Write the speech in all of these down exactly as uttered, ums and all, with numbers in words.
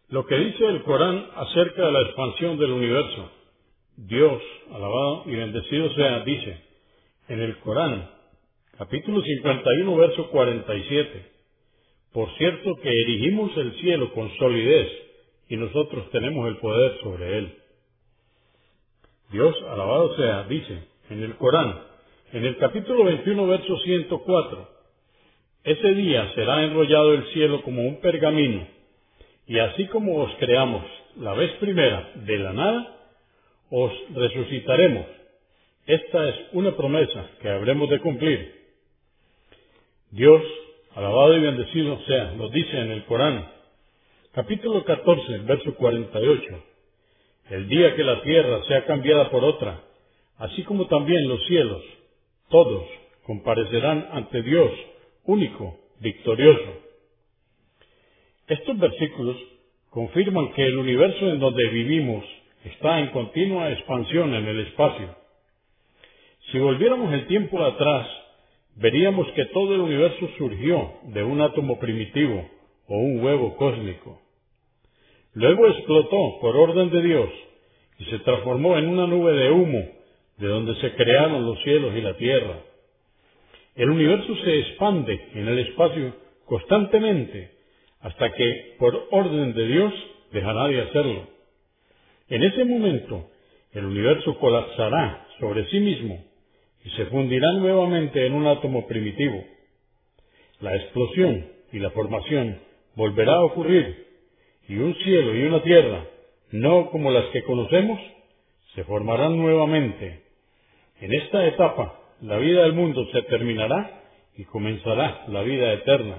Lo que dice el Corán acerca de la expansión del universo. Dios, alabado y bendecido sea, dice en el Corán, capítulo cincuenta y uno, verso cuarenta y siete, por cierto que erigimos el cielo con solidez y nosotros tenemos el poder sobre él. Dios, alabado sea, dice en el Corán, en el capítulo veintiuno, verso ciento cuatro, ese día será enrollado el cielo como un pergamino, y así como os creamos la vez primera de la nada, os resucitaremos. Esta es una promesa que habremos de cumplir. Dios, alabado y bendecido sea, nos dice en el Corán, capítulo catorce, verso cuarenta y ocho, el día que la tierra sea cambiada por otra, así como también los cielos, todos comparecerán ante Dios, único, victorioso. Estos versículos confirman que el universo en donde vivimos está en continua expansión en el espacio. Si volviéramos el tiempo atrás, veríamos que todo el universo surgió de un átomo primitivo o un huevo cósmico. Luego explotó por orden de Dios y se transformó en una nube de humo de donde se crearon los cielos y la tierra. El universo se expande en el espacio constantemente hasta que, por orden de Dios, dejará de hacerlo. En ese momento, el universo colapsará sobre sí mismo y se fundirá nuevamente en un átomo primitivo. La explosión y la formación volverá a ocurrir, y un cielo y una tierra, no como las que conocemos, se formarán nuevamente. En esta etapa, la vida del mundo se terminará y comenzará la vida eterna.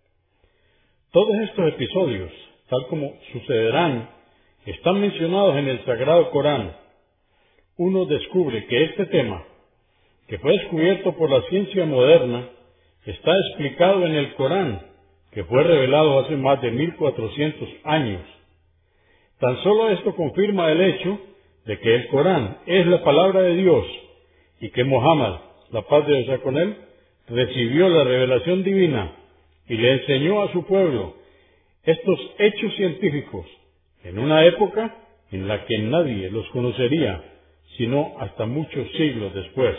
Todos estos episodios, tal como sucederán, están mencionados en el Sagrado Corán. Uno descubre que este tema, que fue descubierto por la ciencia moderna, está explicado en el Corán, que fue revelado hace más de mil cuatrocientos años. Tan solo esto confirma el hecho de que el Corán es la palabra de Dios y que Muhammad, la paz de Dios sea con él, recibió la revelación divina y le enseñó a su pueblo estos hechos científicos en una época en la que nadie los conocería, sino hasta muchos siglos después.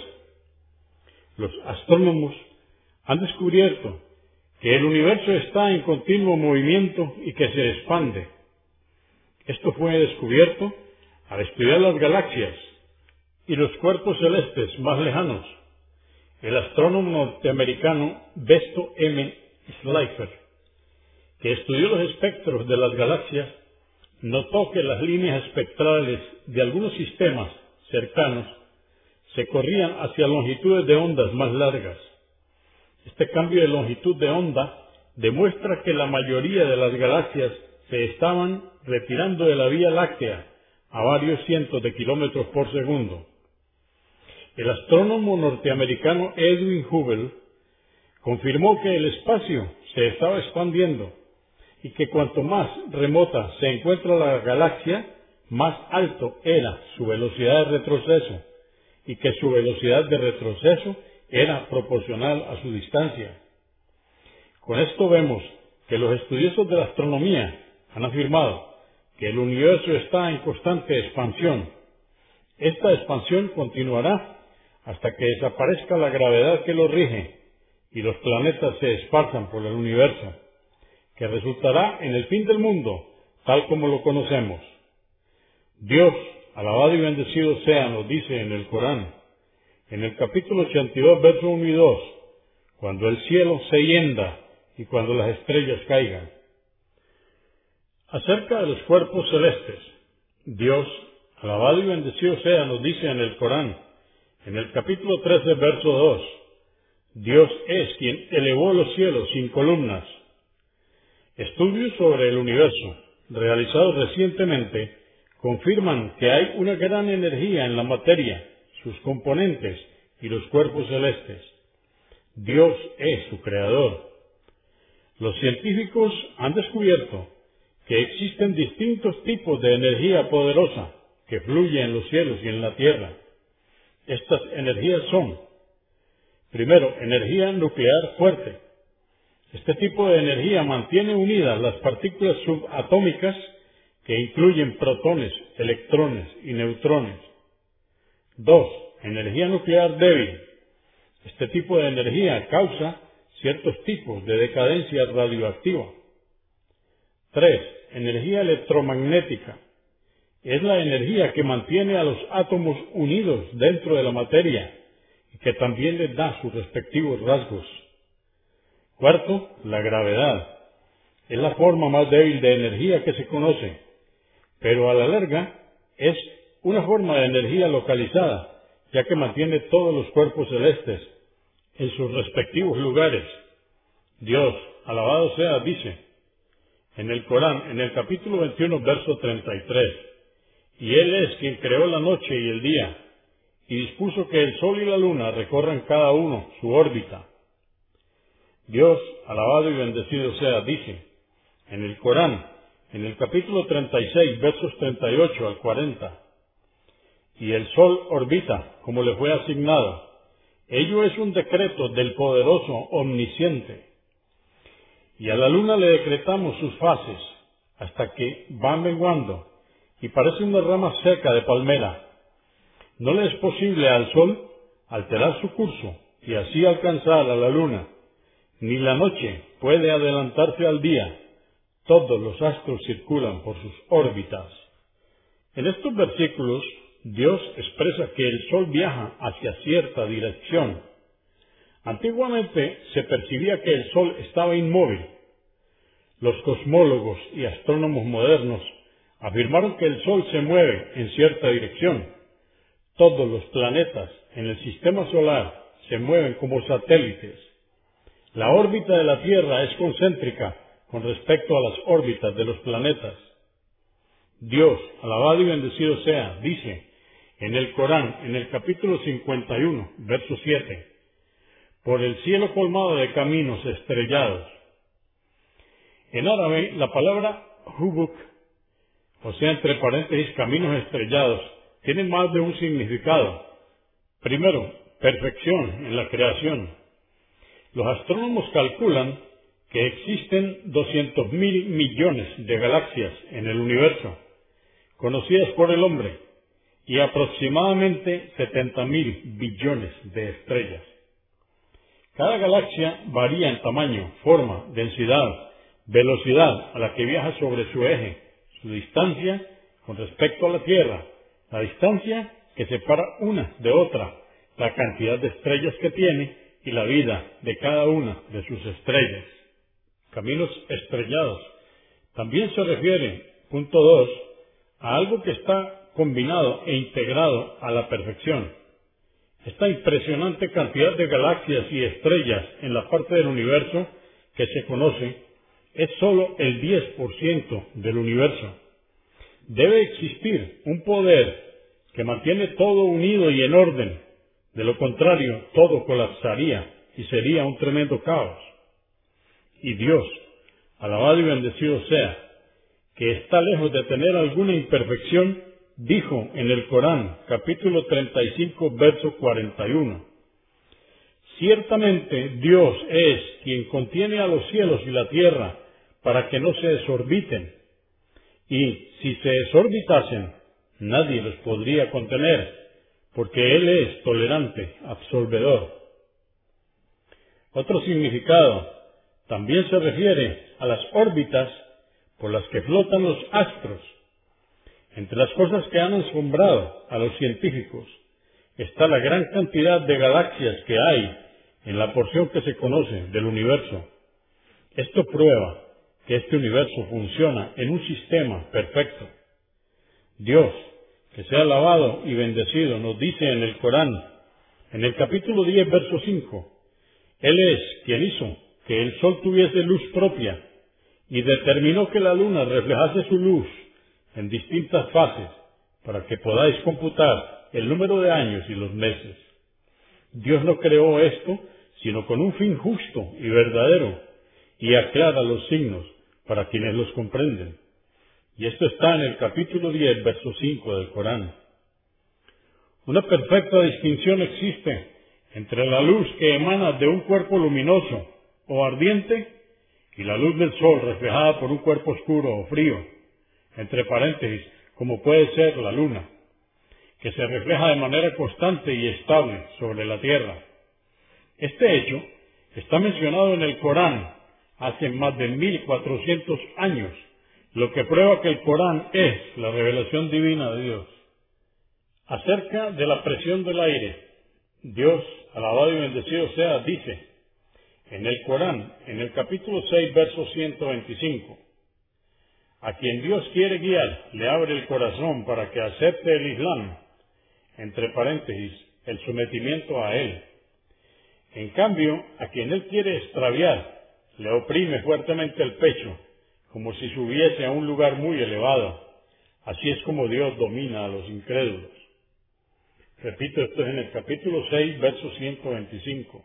Los astrónomos han descubierto que el universo está en continuo movimiento y que se expande. Esto fue descubierto al estudiar las galaxias y los cuerpos celestes más lejanos. El astrónomo norteamericano Besto M. Slipher, que estudió los espectros de las galaxias, notó que las líneas espectrales de algunos sistemas cercanos se corrían hacia longitudes de ondas más largas. Este cambio de longitud de onda demuestra que la mayoría de las galaxias se estaban retirando de la Vía Láctea a varios cientos de kilómetros por segundo. El astrónomo norteamericano Edwin Hubble confirmó que el espacio se estaba expandiendo y que cuanto más remota se encuentra la galaxia, más alto era su velocidad de retroceso y que su velocidad de retroceso era proporcional a su distancia. Con esto vemos que los estudiosos de la astronomía han afirmado que el universo está en constante expansión. Esta expansión continuará hasta que desaparezca la gravedad que lo rige y los planetas se esparzan por el universo, que resultará en el fin del mundo, tal como lo conocemos. Dios, alabado y bendecido sea, nos dice en el Corán, en el capítulo ochenta y dos, versos uno y dos, cuando el cielo se hienda y cuando las estrellas caigan. Acerca de los cuerpos celestes, Dios, alabado y bendecido sea, nos dice en el Corán, en el capítulo trece, verso dos, Dios es quien elevó los cielos sin columnas. Estudios sobre el universo, realizados recientemente, confirman que hay una gran energía en la materia, sus componentes y los cuerpos celestes. Dios es su creador. Los científicos han descubierto que existen distintos tipos de energía poderosa que fluye en los cielos y en la tierra. Estas energías son, primero, energía nuclear fuerte. Este tipo de energía mantiene unidas las partículas subatómicas que incluyen protones, electrones y neutrones. Dos. Energía nuclear débil. Este tipo de energía causa ciertos tipos de decadencia radioactiva. Tres. Energía electromagnética. Es la energía que mantiene a los átomos unidos dentro de la materia y que también les da sus respectivos rasgos. Cuarto, la gravedad. Es la forma más débil de energía que se conoce, pero a la larga es una forma de energía localizada, ya que mantiene todos los cuerpos celestes en sus respectivos lugares. Dios, alabado sea, dice en el Corán, en el capítulo veintiuno, verso treinta y tres, y Él es quien creó la noche y el día, y dispuso que el sol y la luna recorran cada uno su órbita. Dios, alabado y bendecido sea, dice en el Corán, en el capítulo treinta y seis, versos treinta y ocho al cuarenta, y el sol orbita como le fue asignado. Ello es un decreto del poderoso omnisciente. Y a la luna le decretamos sus fases, hasta que va menguando, y parece una rama seca de palmera. No le es posible al sol alterar su curso, y así alcanzar a la luna, ni la noche puede adelantarse al día. Todos los astros circulan por sus órbitas. En estos versículos, Dios expresa que el sol viaja hacia cierta dirección. Antiguamente se percibía que el sol estaba inmóvil. Los cosmólogos y astrónomos modernos afirmaron que el sol se mueve en cierta dirección. Todos los planetas en el sistema solar se mueven como satélites. La órbita de la Tierra es concéntrica con respecto a las órbitas de los planetas. Dios, alabado y bendecido sea, dice en el Corán, en el capítulo cincuenta y uno, verso siete, por el cielo colmado de caminos estrellados. En árabe, la palabra hubuk, o sea, entre paréntesis, caminos estrellados, tiene más de un significado. Primero, perfección en la creación. Los astrónomos calculan que existen doscientos mil millones de galaxias en el universo, conocidas por el hombre, y aproximadamente setenta mil billones de estrellas. Cada galaxia varía en tamaño, forma, densidad, velocidad a la que viaja sobre su eje, su distancia con respecto a la Tierra, la distancia que separa una de otra, la cantidad de estrellas que tiene y la vida de cada una de sus estrellas. Caminos estrellados. También se refiere, punto dos, a algo que está combinado e integrado a la perfección. Esta impresionante cantidad de galaxias y estrellas en la parte del universo que se conoce es sólo el diez por ciento del universo. Debe existir un poder que mantiene todo unido y en orden. De lo contrario, todo colapsaría y sería un tremendo caos. Y Dios, alabado y bendecido sea, que está lejos de tener alguna imperfección, dijo en el Corán, capítulo treinta y cinco, verso cuarenta y uno, ciertamente Dios es quien contiene a los cielos y la tierra para que no se desorbiten, y si se desorbitasen, nadie los podría contener, porque Él es tolerante, absolvedor. Otro significado también se refiere a las órbitas por las que flotan los astros. Entre las cosas que han asombrado a los científicos está la gran cantidad de galaxias que hay en la porción que se conoce del universo. Esto prueba que este universo funciona en un sistema perfecto. Dios, que sea alabado y bendecido, nos dice en el Corán, en el capítulo diez, verso cinco, Él es quien hizo que el sol tuviese luz propia y determinó que la luna reflejase su luz en distintas fases para que podáis computar el número de años y los meses. Dios no creó esto sino con un fin justo y verdadero, y aclara los signos para quienes los comprenden. Y esto está en el capítulo diez, verso cinco del Corán. Una perfecta distinción existe entre la luz que emana de un cuerpo luminoso o ardiente y la luz del sol reflejada por un cuerpo oscuro o frío. entre paréntesis, como puede ser la luna, que se refleja de manera constante y estable sobre la tierra. Este hecho está mencionado en el Corán hace más de mil cuatrocientos años, lo que prueba que el Corán es la revelación divina de Dios. Acerca de la presión del aire, Dios, alabado y bendecido sea, dice en el Corán, en el capítulo seis, verso ciento veinticinco, a quien Dios quiere guiar, le abre el corazón para que acepte el Islam, entre paréntesis, el sometimiento a él. En cambio, a quien él quiere extraviar, le oprime fuertemente el pecho, como si subiese a un lugar muy elevado. Así es como Dios domina a los incrédulos. Repito, esto es en el capítulo seis, verso ciento veinticinco.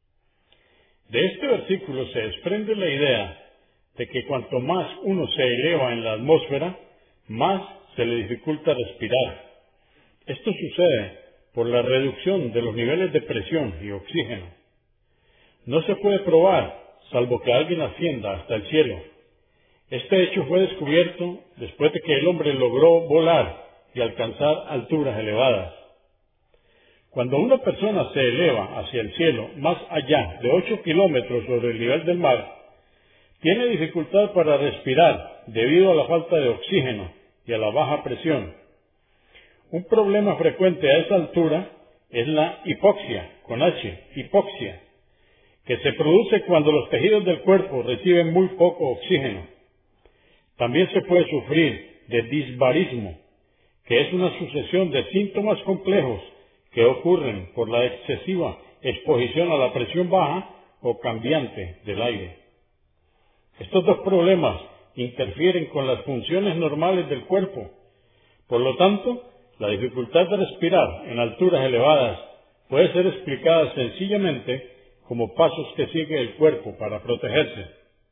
De este versículo se desprende la idea de que cuanto más uno se eleva en la atmósfera, más se le dificulta respirar. Esto sucede por la reducción de los niveles de presión y oxígeno. No se puede probar, salvo que alguien ascienda hasta el cielo. Este hecho fue descubierto después de que el hombre logró volar y alcanzar alturas elevadas. Cuando una persona se eleva hacia el cielo más allá de ocho kilómetros sobre el nivel del mar, tiene dificultad para respirar debido a la falta de oxígeno y a la baja presión. Un problema frecuente a esa altura es la hipoxia, con H, hipoxia, que se produce cuando los tejidos del cuerpo reciben muy poco oxígeno. También se puede sufrir de disbarismo, que es una sucesión de síntomas complejos que ocurren por la excesiva exposición a la presión baja o cambiante del aire. Estos dos problemas interfieren con las funciones normales del cuerpo. Por lo tanto, la dificultad de respirar en alturas elevadas puede ser explicada sencillamente como pasos que sigue el cuerpo para protegerse.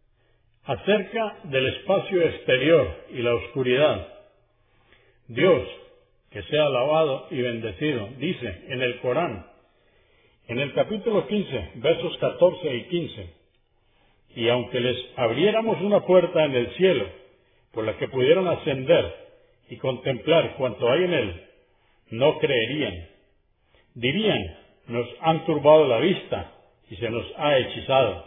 Acerca del espacio exterior y la oscuridad, Dios, que sea alabado y bendecido, dice en el Corán, en el capítulo quince, versos catorce y quince, y aunque les abriéramos una puerta en el cielo por la que pudieran ascender y contemplar cuanto hay en él, no creerían. Dirían, nos han turbado la vista y se nos ha hechizado.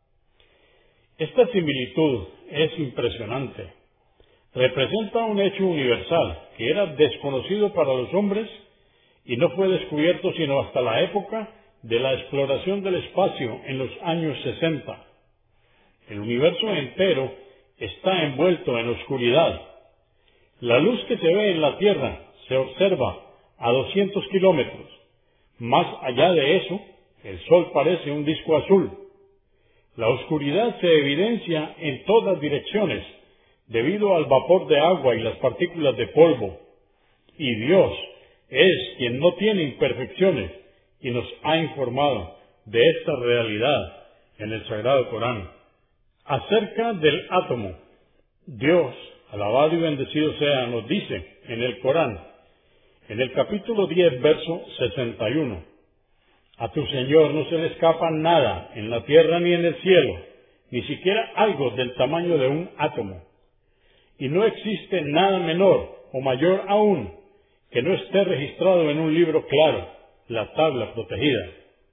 Esta similitud es impresionante. Representa un hecho universal que era desconocido para los hombres y no fue descubierto sino hasta la época de la exploración del espacio en los años sesenta. El universo entero está envuelto en oscuridad. La luz que se ve en la Tierra se observa a doscientos kilómetros. Más allá de eso, el Sol parece un disco azul. La oscuridad se evidencia en todas direcciones debido al vapor de agua y las partículas de polvo. Y Dios es quien no tiene imperfecciones y nos ha informado de esta realidad en el Sagrado Corán. Acerca del átomo, Dios, alabado y bendecido sea, nos dice en el Corán, en el capítulo diez, verso sesenta y uno, a tu Señor no se le escapa nada en la tierra ni en el cielo, ni siquiera algo del tamaño de un átomo. Y no existe nada menor o mayor aún que no esté registrado en un libro claro, la tabla protegida.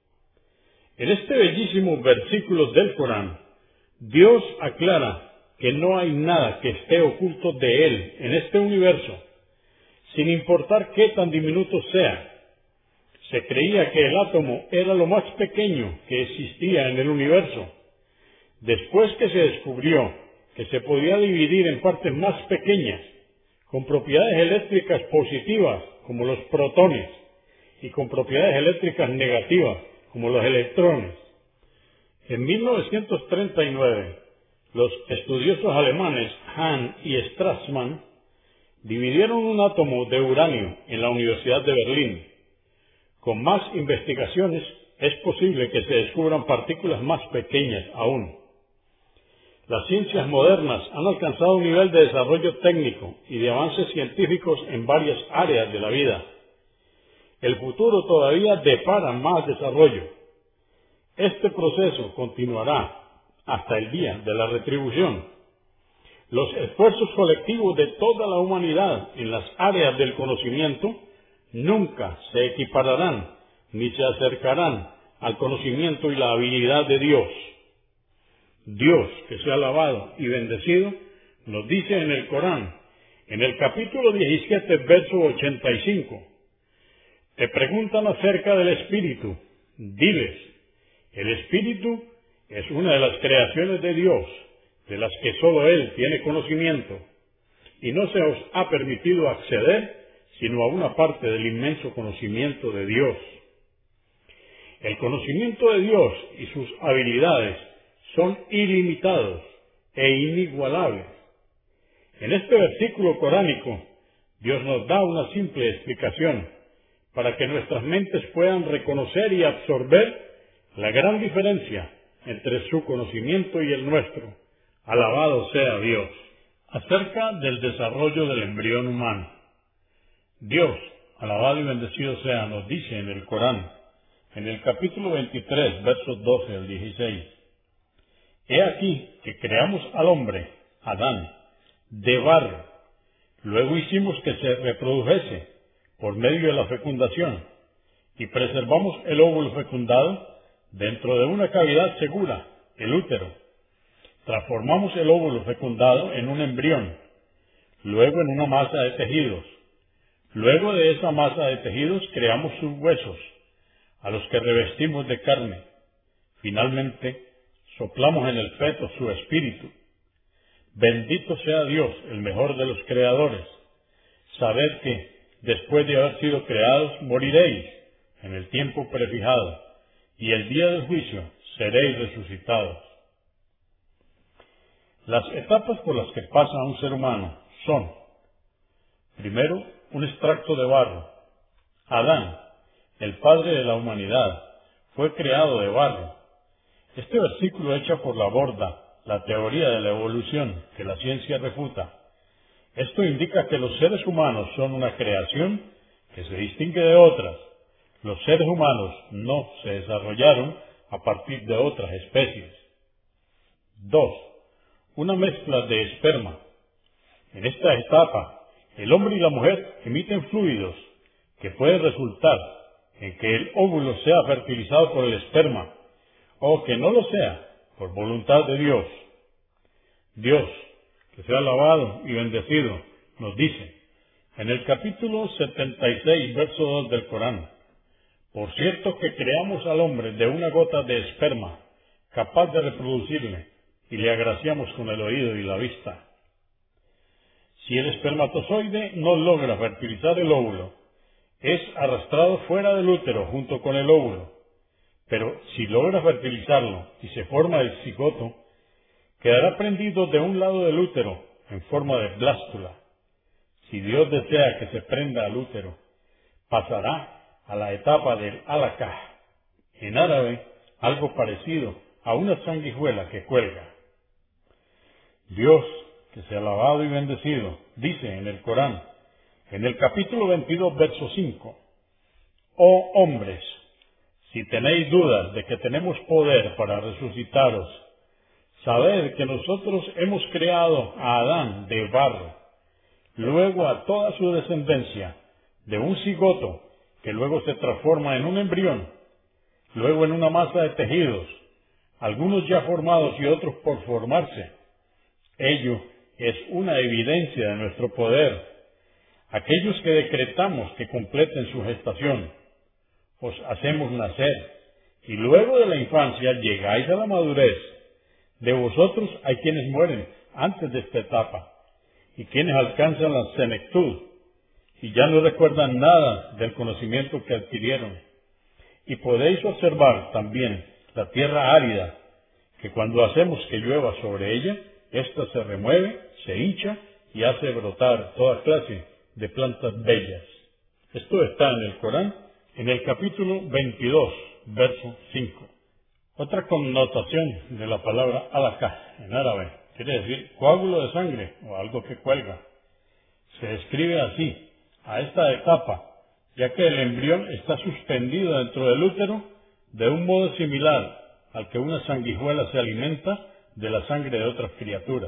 En este bellísimo versículo del Corán, Dios aclara que no hay nada que esté oculto de Él en este universo, sin importar qué tan diminuto sea. Se creía que el átomo era lo más pequeño que existía en el universo. Después que se descubrió que se podía dividir en partes más pequeñas, con propiedades eléctricas positivas, como los protones, y con propiedades eléctricas negativas, como los electrones. En mil novecientos treinta y nueve, los estudiosos alemanes Hahn y Strassmann dividieron un átomo de uranio en la Universidad de Berlín. Con más investigaciones es posible que se descubran partículas más pequeñas aún. Las ciencias modernas han alcanzado un nivel de desarrollo técnico y de avances científicos en varias áreas de la vida. El futuro todavía depara más desarrollo. Este proceso continuará hasta el día de la retribución. Los esfuerzos colectivos de toda la humanidad en las áreas del conocimiento nunca se equipararán ni se acercarán al conocimiento y la habilidad de Dios. Dios, que sea alabado y bendecido, nos dice en el Corán, en el capítulo diecisiete, verso ochenta y cinco, te preguntan acerca del Espíritu. Diles, el Espíritu es una de las creaciones de Dios, de las que sólo Él tiene conocimiento, y no se os ha permitido acceder sino a una parte del inmenso conocimiento de Dios. El conocimiento de Dios y sus habilidades son ilimitados e inigualables. En este versículo coránico, Dios nos da una simple explicación para que nuestras mentes puedan reconocer y absorber la gran diferencia entre su conocimiento y el nuestro. Alabado sea Dios. Acerca del desarrollo del embrión humano. Dios, alabado y bendecido sea, nos dice en el Corán, en el capítulo veintitrés, versos doce al dieciséis, he aquí que creamos al hombre, Adán, de barro. Luego hicimos que se reprodujese por medio de la fecundación y preservamos el óvulo fecundado dentro de una cavidad segura, el útero. Transformamos el óvulo fecundado en un embrión, luego en una masa de tejidos. Luego de esa masa de tejidos creamos sus huesos, a los que revestimos de carne. Finalmente, soplamos en el feto su espíritu. Bendito sea Dios, el mejor de los creadores. Sabed que, después de haber sido creados, moriréis en el tiempo prefijado, y el día del juicio seréis resucitados. Las etapas por las que pasa un ser humano son, primero, un extracto de barro. Adán, el padre de la humanidad, fue creado de barro. Este versículo echa por la borda la teoría de la evolución que la ciencia refuta. Esto indica que los seres humanos son una creación que se distingue de otras. Los seres humanos no se desarrollaron a partir de otras especies. Dos. Una mezcla de esperma. En esta etapa, el hombre y la mujer emiten fluidos que pueden resultar en que el óvulo sea fertilizado por el esperma o que no lo sea por voluntad de Dios. Dios, que sea alabado y bendecido, nos dice en el capítulo setenta y seis, verso dos del Corán, por cierto que creamos al hombre de una gota de esperma, capaz de reproducirle, y le agraciamos con el oído y la vista. Si el espermatozoide no logra fertilizar el óvulo, es arrastrado fuera del útero junto con el óvulo, pero si logra fertilizarlo y se forma el cigoto, quedará prendido de un lado del útero en forma de blástula. Si Dios desea que se prenda al útero, pasará a la etapa del alaqah, en árabe algo parecido a una sanguijuela que cuelga. Dios, que sea alabado y bendecido, dice en el Corán, en el capítulo veintidós, verso cinco, oh hombres, si tenéis dudas de que tenemos poder para resucitaros, sabed que nosotros hemos creado a Adán de barro, luego a toda su descendencia, de un cigoto, que luego se transforma en un embrión, luego en una masa de tejidos, algunos ya formados y otros por formarse. Ello es una evidencia de nuestro poder. Aquellos que decretamos que completen su gestación, os hacemos nacer, y luego de la infancia llegáis a la madurez. De vosotros hay quienes mueren antes de esta etapa, y quienes alcanzan la senectud, y ya no recuerdan nada del conocimiento que adquirieron. Y podéis observar también la tierra árida, que cuando hacemos que llueva sobre ella, ésta se remueve, se hincha y hace brotar toda clase de plantas bellas. Esto está en el Corán, en el capítulo veintidós, verso cinco. Otra connotación de la palabra alaqah en árabe quiere decir coágulo de sangre o algo que cuelga. Se describe así a esta etapa, ya que el embrión está suspendido dentro del útero de un modo similar al que una sanguijuela se alimenta de la sangre de otras criaturas.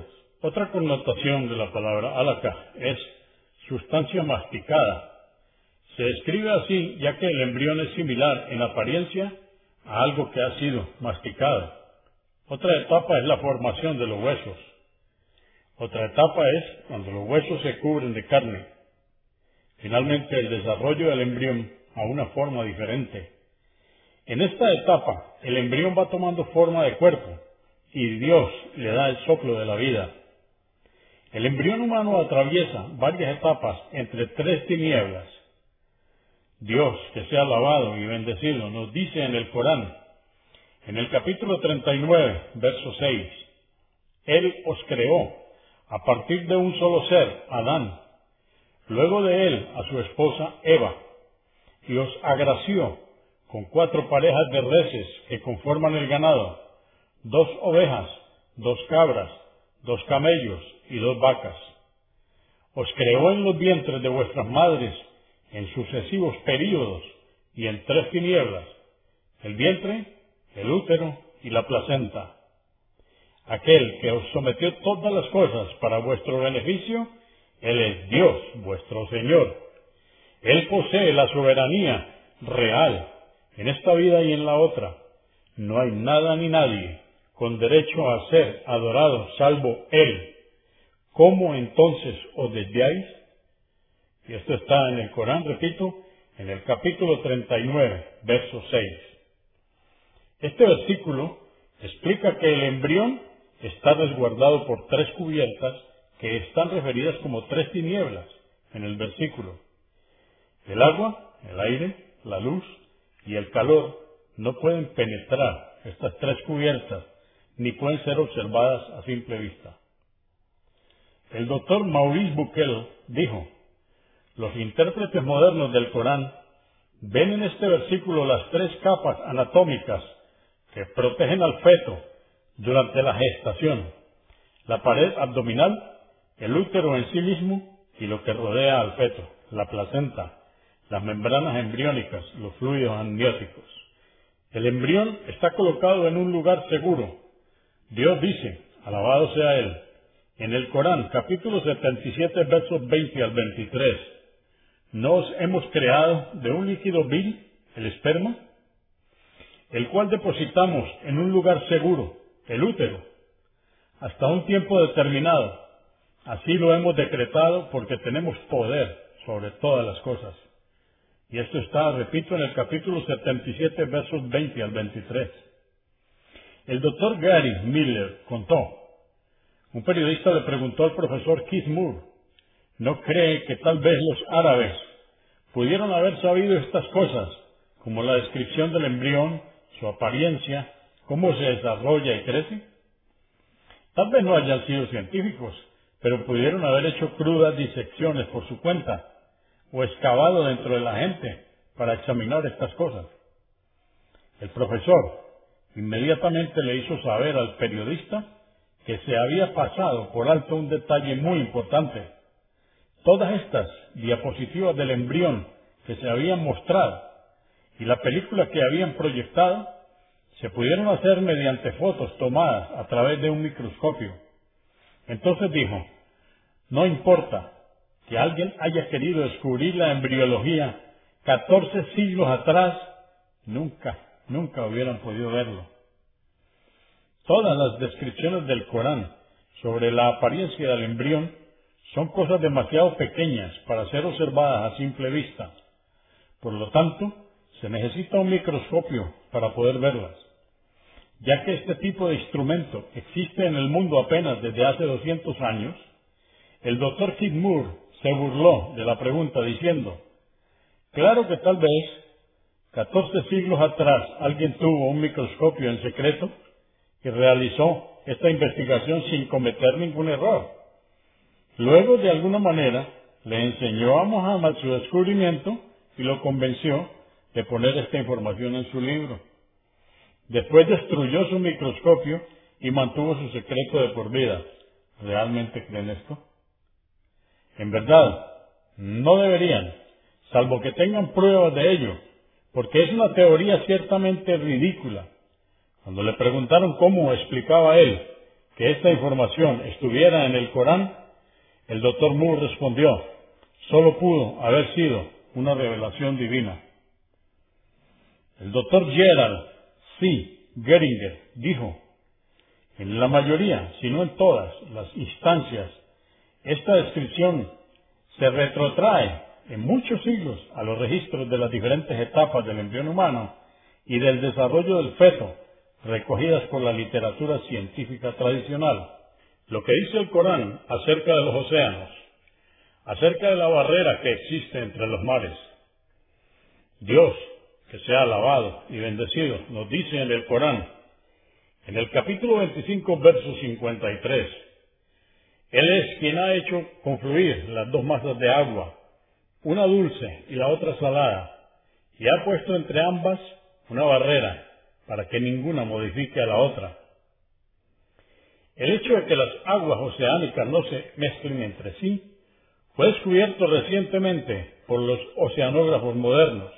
Otra connotación de la palabra halakha es sustancia masticada. Se escribe así ya que el embrión es similar en apariencia a algo que ha sido masticado. Otra etapa es la formación de los huesos. Otra etapa es cuando los huesos se cubren de carne. Finalmente, el desarrollo del embrión a una forma diferente. En esta etapa, el embrión va tomando forma de cuerpo y Dios le da el soplo de la vida. El embrión humano atraviesa varias etapas entre tres tinieblas. Dios, que sea alabado y bendecido, nos dice en el Corán, en el capítulo treinta y nueve, verso seis, Él os creó a partir de un solo ser, Adán, luego de él a su esposa Eva, y os agració con cuatro parejas de reses que conforman el ganado, dos ovejas, dos cabras, dos camellos y dos vacas. Os creó en los vientres de vuestras madres en sucesivos períodos y en tres tinieblas, el vientre, el útero y la placenta. Aquel que os sometió todas las cosas para vuestro beneficio, Él es Dios, vuestro Señor. Él posee la soberanía real en esta vida y en la otra. No hay nada ni nadie con derecho a ser adorado salvo Él. ¿Cómo entonces os desviáis? Y esto está en el Corán, repito, en el capítulo treinta y nueve, verso seis. Este versículo explica que el embrión está resguardado por tres cubiertas que están referidas como tres tinieblas en el versículo. El agua, el aire, la luz y el calor no pueden penetrar estas tres cubiertas ni pueden ser observadas a simple vista. El doctor Maurice Bucaille dijo: los intérpretes modernos del Corán ven en este versículo las tres capas anatómicas que protegen al feto durante la gestación: la pared abdominal, el útero en sí mismo y lo que rodea al feto, la placenta, las membranas embriónicas, los fluidos amnióticos. El embrión está colocado en un lugar seguro. Dios dice, alabado sea Él, en el Corán, capítulo setenta y siete, versos veinte al veintitrés, ¿no os hemos creado de un líquido vil, el esperma, el cual depositamos en un lugar seguro, el útero, hasta un tiempo determinado? Así lo hemos decretado porque tenemos poder sobre todas las cosas. Y esto está, repito, en el capítulo setenta y siete, versos veinte al veintitrés. El doctor Gary Miller contó, un periodista le preguntó al profesor Keith Moore, ¿no cree que tal vez los árabes pudieron haber sabido estas cosas, como la descripción del embrión, su apariencia, cómo se desarrolla y crece? Tal vez no hayan sido científicos, pero pudieron haber hecho crudas disecciones por su cuenta, o excavado dentro de la gente para examinar estas cosas. El profesor inmediatamente le hizo saber al periodista que se había pasado por alto un detalle muy importante. Todas estas diapositivas del embrión que se habían mostrado y la película que habían proyectado se pudieron hacer mediante fotos tomadas a través de un microscopio. Entonces dijo, no importa que alguien haya querido descubrir la embriología catorce siglos atrás, nunca, nunca hubieran podido verlo. Todas las descripciones del Corán sobre la apariencia del embrión son cosas demasiado pequeñas para ser observadas a simple vista. Por lo tanto, se necesita un microscopio para poder verlas. Ya que este tipo de instrumento existe en el mundo apenas desde hace doscientos años, el doctor Keith Moore se burló de la pregunta diciendo, claro que tal vez catorce siglos atrás alguien tuvo un microscopio en secreto y realizó esta investigación sin cometer ningún error. Luego, de alguna manera, le enseñó a Muhammad su descubrimiento y lo convenció de poner esta información en su libro. Después destruyó su microscopio y mantuvo su secreto de por vida. ¿Realmente creen esto? En verdad, no deberían, salvo que tengan pruebas de ello, porque es una teoría ciertamente ridícula. Cuando le preguntaron cómo explicaba él que esta información estuviera en el Corán, el doctor Moore respondió, solo pudo haber sido una revelación divina. El doctor Gerald C. Geringer dijo, en la mayoría, si no en todas las instancias, esta descripción se retrotrae en muchos siglos a los registros de las diferentes etapas del embrión humano y del desarrollo del feto, recogidas por la literatura científica tradicional. Lo que dice el Corán acerca de los océanos, acerca de la barrera que existe entre los mares. Dios, que sea alabado y bendecido, nos dice en el Corán, en el capítulo veinticinco, verso cincuenta y tres, Él es quien ha hecho confluir las dos masas de agua, una dulce y la otra salada, y ha puesto entre ambas una barrera para que ninguna modifique a la otra. El hecho de que las aguas oceánicas no se mezclen entre sí fue descubierto recientemente por los oceanógrafos modernos,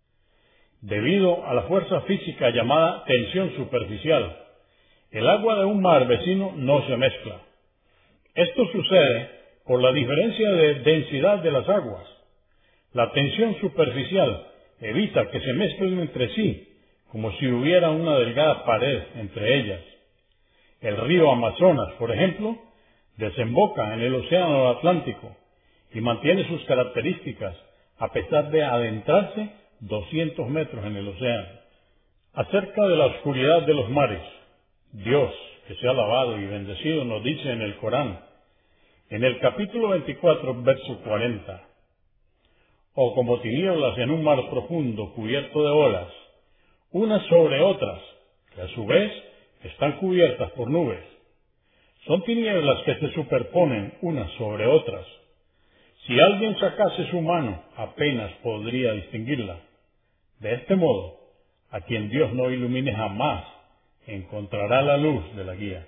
debido a la fuerza física llamada tensión superficial. El agua de un mar vecino no se mezcla. Esto sucede por la diferencia de densidad de las aguas. La tensión superficial evita que se mezclen entre sí, como si hubiera una delgada pared entre ellas. El río Amazonas, por ejemplo, desemboca en el océano Atlántico y mantiene sus características a pesar de adentrarse doscientos metros en el océano. Acerca de la oscuridad de los mares, Dios, que sea alabado y bendecido, nos dice en el Corán, en el capítulo veinticuatro, verso cuarenta, o como tinieblas en un mar profundo cubierto de olas, unas sobre otras, que a su vez están cubiertas por nubes. Son tinieblas que se superponen unas sobre otras. Si alguien sacase su mano, apenas podría distinguirla. De este modo, a quien Dios no ilumine jamás, encontrará la luz de la guía.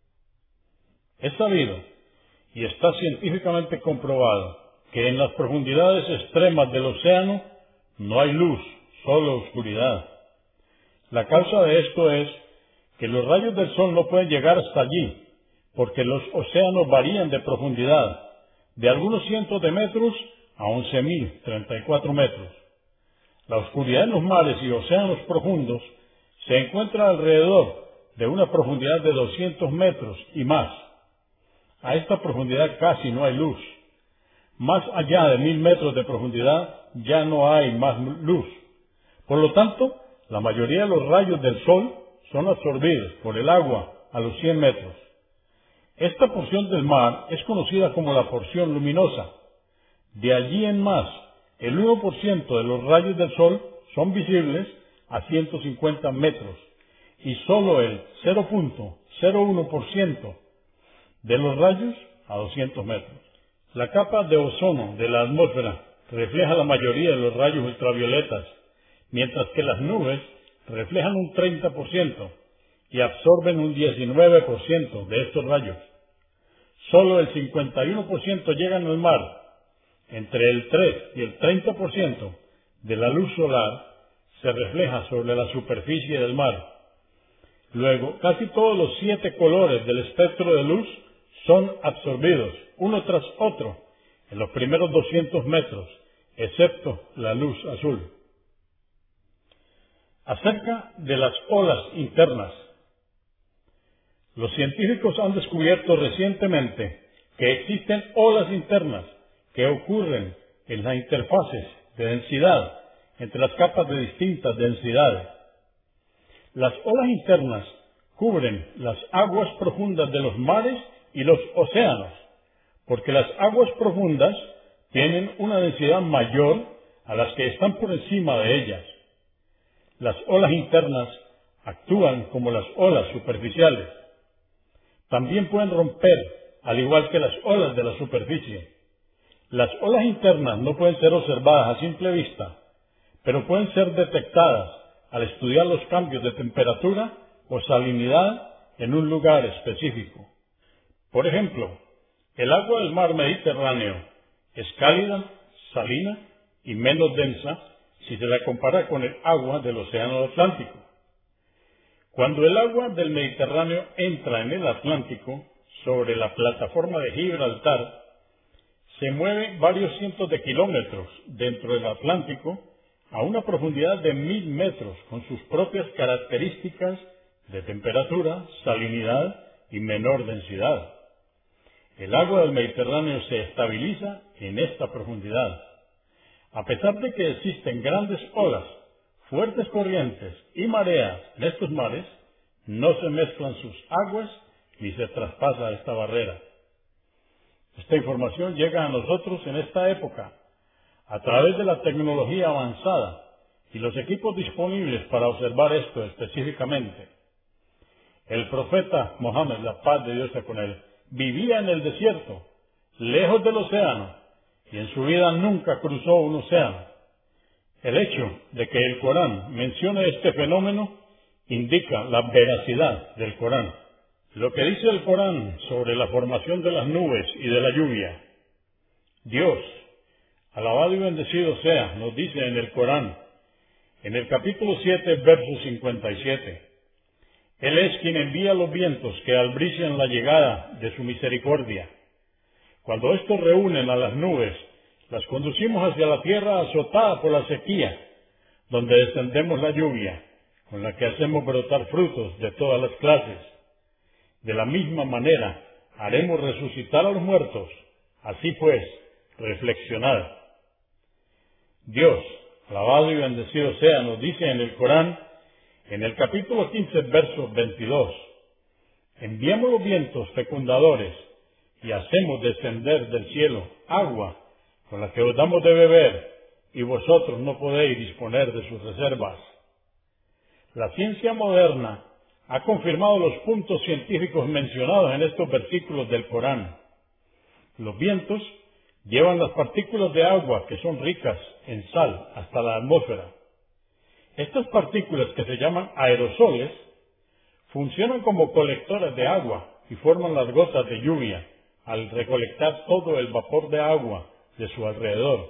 Es sabido, y está científicamente comprobado, que en las profundidades extremas del océano no hay luz, solo oscuridad. La causa de esto es que los rayos del sol no pueden llegar hasta allí, porque los océanos varían de profundidad, de algunos cientos de metros a once mil treinta y cuatro metros. La oscuridad en los mares y océanos profundos se encuentra alrededor de una profundidad de doscientos metros y más. A esta profundidad casi no hay luz. Más allá de mil metros de profundidad ya no hay más luz. Por lo tanto, la mayoría de los rayos del sol son absorbidos por el agua a los cien metros. Esta porción del mar es conocida como la porción luminosa. De allí en más, el uno por ciento de los rayos del sol son visibles a ciento cincuenta metros y solo el cero punto cero uno por ciento de los rayos a doscientos metros. La capa de ozono de la atmósfera refleja la mayoría de los rayos ultravioletas, mientras que las nubes reflejan un treinta por ciento y absorben un diecinueve por ciento de estos rayos. Solo el cincuenta y uno por ciento llegan al mar. Entre el tres y el treinta por ciento de la luz solar se refleja sobre la superficie del mar. Luego, casi todos los siete colores del espectro de luz son absorbidos, uno tras otro, en los primeros doscientos metros, excepto la luz azul. Acerca de las olas internas. Los científicos han descubierto recientemente que existen olas internas que ocurren en las interfaces de densidad entre las capas de distintas densidades. Las olas internas cubren las aguas profundas de los mares y los océanos, porque las aguas profundas tienen una densidad mayor a las que están por encima de ellas. Las olas internas actúan como las olas superficiales. También pueden romper, al igual que las olas de la superficie. Las olas internas no pueden ser observadas a simple vista, pero pueden ser detectadas al estudiar los cambios de temperatura o salinidad en un lugar específico. Por ejemplo, el agua del mar Mediterráneo es cálida, salina y menos densa si se la compara con el agua del océano Atlántico. Cuando el agua del Mediterráneo entra en el Atlántico, sobre la plataforma de Gibraltar, se mueve varios cientos de kilómetros dentro del Atlántico a una profundidad de mil metros, con sus propias características de temperatura, salinidad y menor densidad. El agua del Mediterráneo se estabiliza en esta profundidad. A pesar de que existen grandes olas, fuertes corrientes y mareas en estos mares, no se mezclan sus aguas ni se traspasa esta barrera. Esta información llega a nosotros en esta época a través de la tecnología avanzada y los equipos disponibles para observar esto específicamente. El profeta Mohammed, la paz de Dios sea con él, vivía en el desierto, lejos del océano, y en su vida nunca cruzó un océano. El hecho de que el Corán mencione este fenómeno indica la veracidad del Corán. Lo que dice el Corán sobre la formación de las nubes y de la lluvia. Dios, alabado y bendecido sea, nos dice en el Corán, en el capítulo siete, verso cincuenta y siete, Él es quien envía los vientos que albrician la llegada de su misericordia. Cuando estos reúnen a las nubes, las conducimos hacia la tierra azotada por la sequía, donde descendemos la lluvia, con la que hacemos brotar frutos de todas las clases. De la misma manera, haremos resucitar a los muertos. Así pues, reflexionad. Dios, alabado y bendecido sea, nos dice en el Corán, en el capítulo quince, verso veintidós, enviamos los vientos fecundadores y hacemos descender del cielo agua con la que os damos de beber, y vosotros no podéis disponer de sus reservas. La ciencia moderna ha confirmado los puntos científicos mencionados en estos versículos del Corán. Los vientos llevan las partículas de agua que son ricas en sal hasta la atmósfera. Estas partículas, que se llaman aerosoles, funcionan como colectores de agua y forman las gotas de lluvia al recolectar todo el vapor de agua de su alrededor.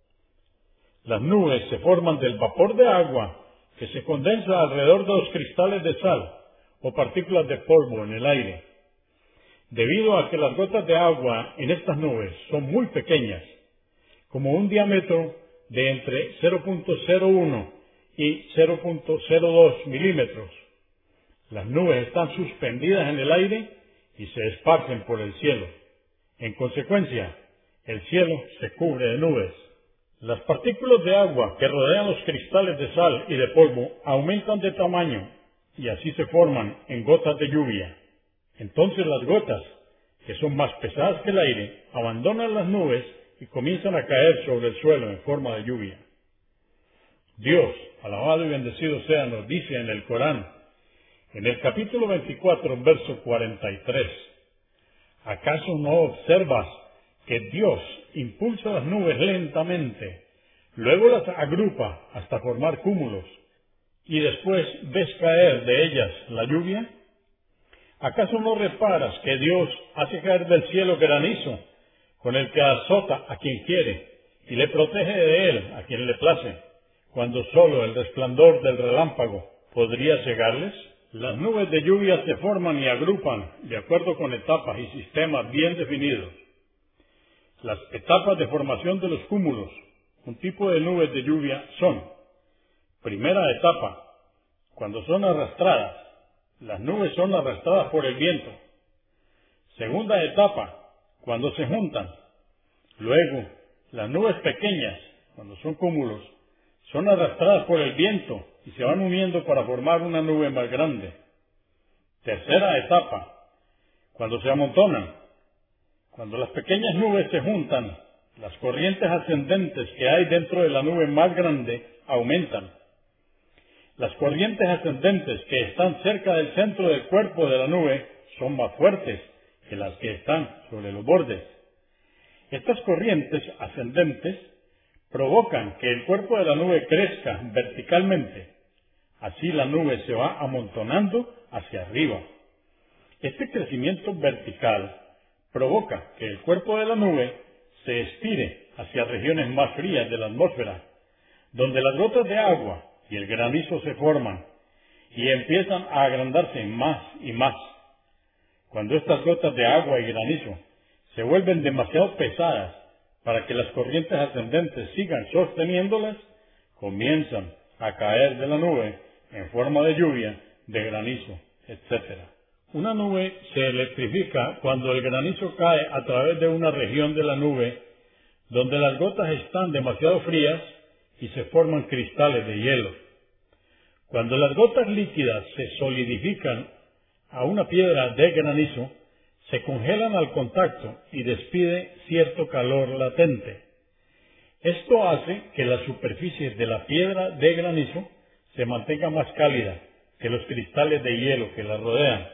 Las nubes se forman del vapor de agua que se condensa alrededor de los cristales de sal o partículas de polvo en el aire. Debido a que las gotas de agua en estas nubes son muy pequeñas, como un diámetro de entre cero punto cero uno y cero punto cero dos milímetros, las nubes están suspendidas en el aire y se esparcen por el cielo. En consecuencia, el cielo se cubre de nubes. Las partículas de agua que rodean los cristales de sal y de polvo aumentan de tamaño y así se forman en gotas de lluvia. Entonces las gotas, que son más pesadas que el aire, abandonan las nubes y comienzan a caer sobre el suelo en forma de lluvia. Dios, alabado y bendecido sea, nos dice en el Corán, en el capítulo veinticuatro, verso cuarenta y tres, ¿acaso no observas que Dios impulsa las nubes lentamente, luego las agrupa hasta formar cúmulos, y después ves caer de ellas la lluvia? ¿Acaso no reparas que Dios hace caer del cielo granizo, con el que azota a quien quiere, y le protege de él a quien le place, cuando sólo el resplandor del relámpago podría cegarles? Las nubes de lluvia se forman y agrupan de acuerdo con etapas y sistemas bien definidos. Las etapas de formación de los cúmulos, un tipo de nubes de lluvia, son: primera etapa, cuando son arrastradas, las nubes son arrastradas por el viento. Segunda etapa, cuando se juntan. Luego, las nubes pequeñas, cuando son cúmulos, son arrastradas por el viento y se van uniendo para formar una nube más grande. Tercera etapa, cuando se amontonan. Cuando las pequeñas nubes se juntan, las corrientes ascendentes que hay dentro de la nube más grande aumentan. Las corrientes ascendentes que están cerca del centro del cuerpo de la nube son más fuertes que las que están sobre los bordes. Estas corrientes ascendentes provocan que el cuerpo de la nube crezca verticalmente. Así la nube se va amontonando hacia arriba. Este crecimiento vertical provoca que el cuerpo de la nube se estire hacia regiones más frías de la atmósfera, donde las gotas de agua y el granizo se forman, y empiezan a agrandarse más y más. Cuando estas gotas de agua y granizo se vuelven demasiado pesadas para que las corrientes ascendentes sigan sosteniéndolas, comienzan a caer de la nube en forma de lluvia, de granizo, etcétera. Una nube se electrifica cuando el granizo cae a través de una región de la nube donde las gotas están demasiado frías y se forman cristales de hielo. Cuando las gotas líquidas se solidifican a una piedra de granizo, se congelan al contacto y despide cierto calor latente. Esto hace que la superficie de la piedra de granizo se mantenga más cálida que los cristales de hielo que la rodean.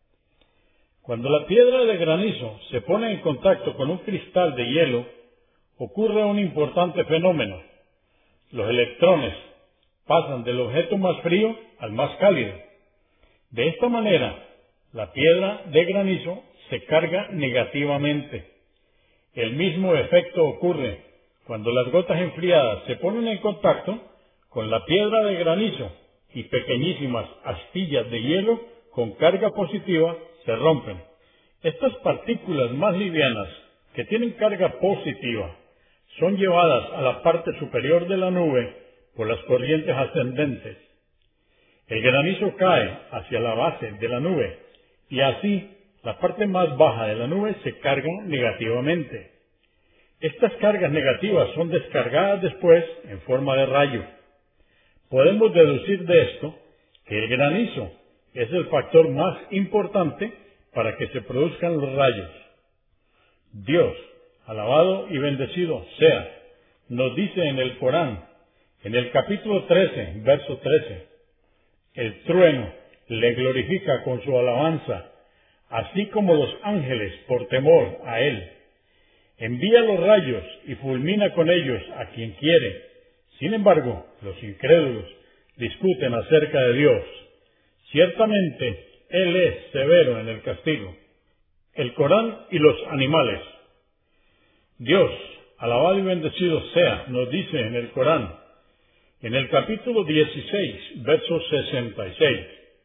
Cuando la piedra de granizo se pone en contacto con un cristal de hielo, ocurre un importante fenómeno. Los electrones pasan del objeto más frío al más cálido. De esta manera, la piedra de granizo se carga negativamente. El mismo efecto ocurre cuando las gotas enfriadas se ponen en contacto con la piedra de granizo y pequeñísimas astillas de hielo con carga positiva se rompen. Estas partículas más livianas que tienen carga positiva son llevadas a la parte superior de la nube por las corrientes ascendentes. El granizo cae hacia la base de la nube y así la parte más baja de la nube se carga negativamente. Estas cargas negativas son descargadas después en forma de rayo. Podemos deducir de esto que el granizo es el factor más importante para que se produzcan los rayos. Dios, alabado y bendecido sea, nos dice en el Corán, en el capítulo trece, verso trece, el trueno le glorifica con su alabanza, así como los ángeles por temor a él. Envía los rayos y fulmina con ellos a quien quiere. Sin embargo, los incrédulos discuten acerca de Dios. Ciertamente, Él es severo en el castigo. El Corán y los animales. Dios, alabado y bendecido sea, nos dice en el Corán, en el capítulo dieciséis, verso sesenta y seis,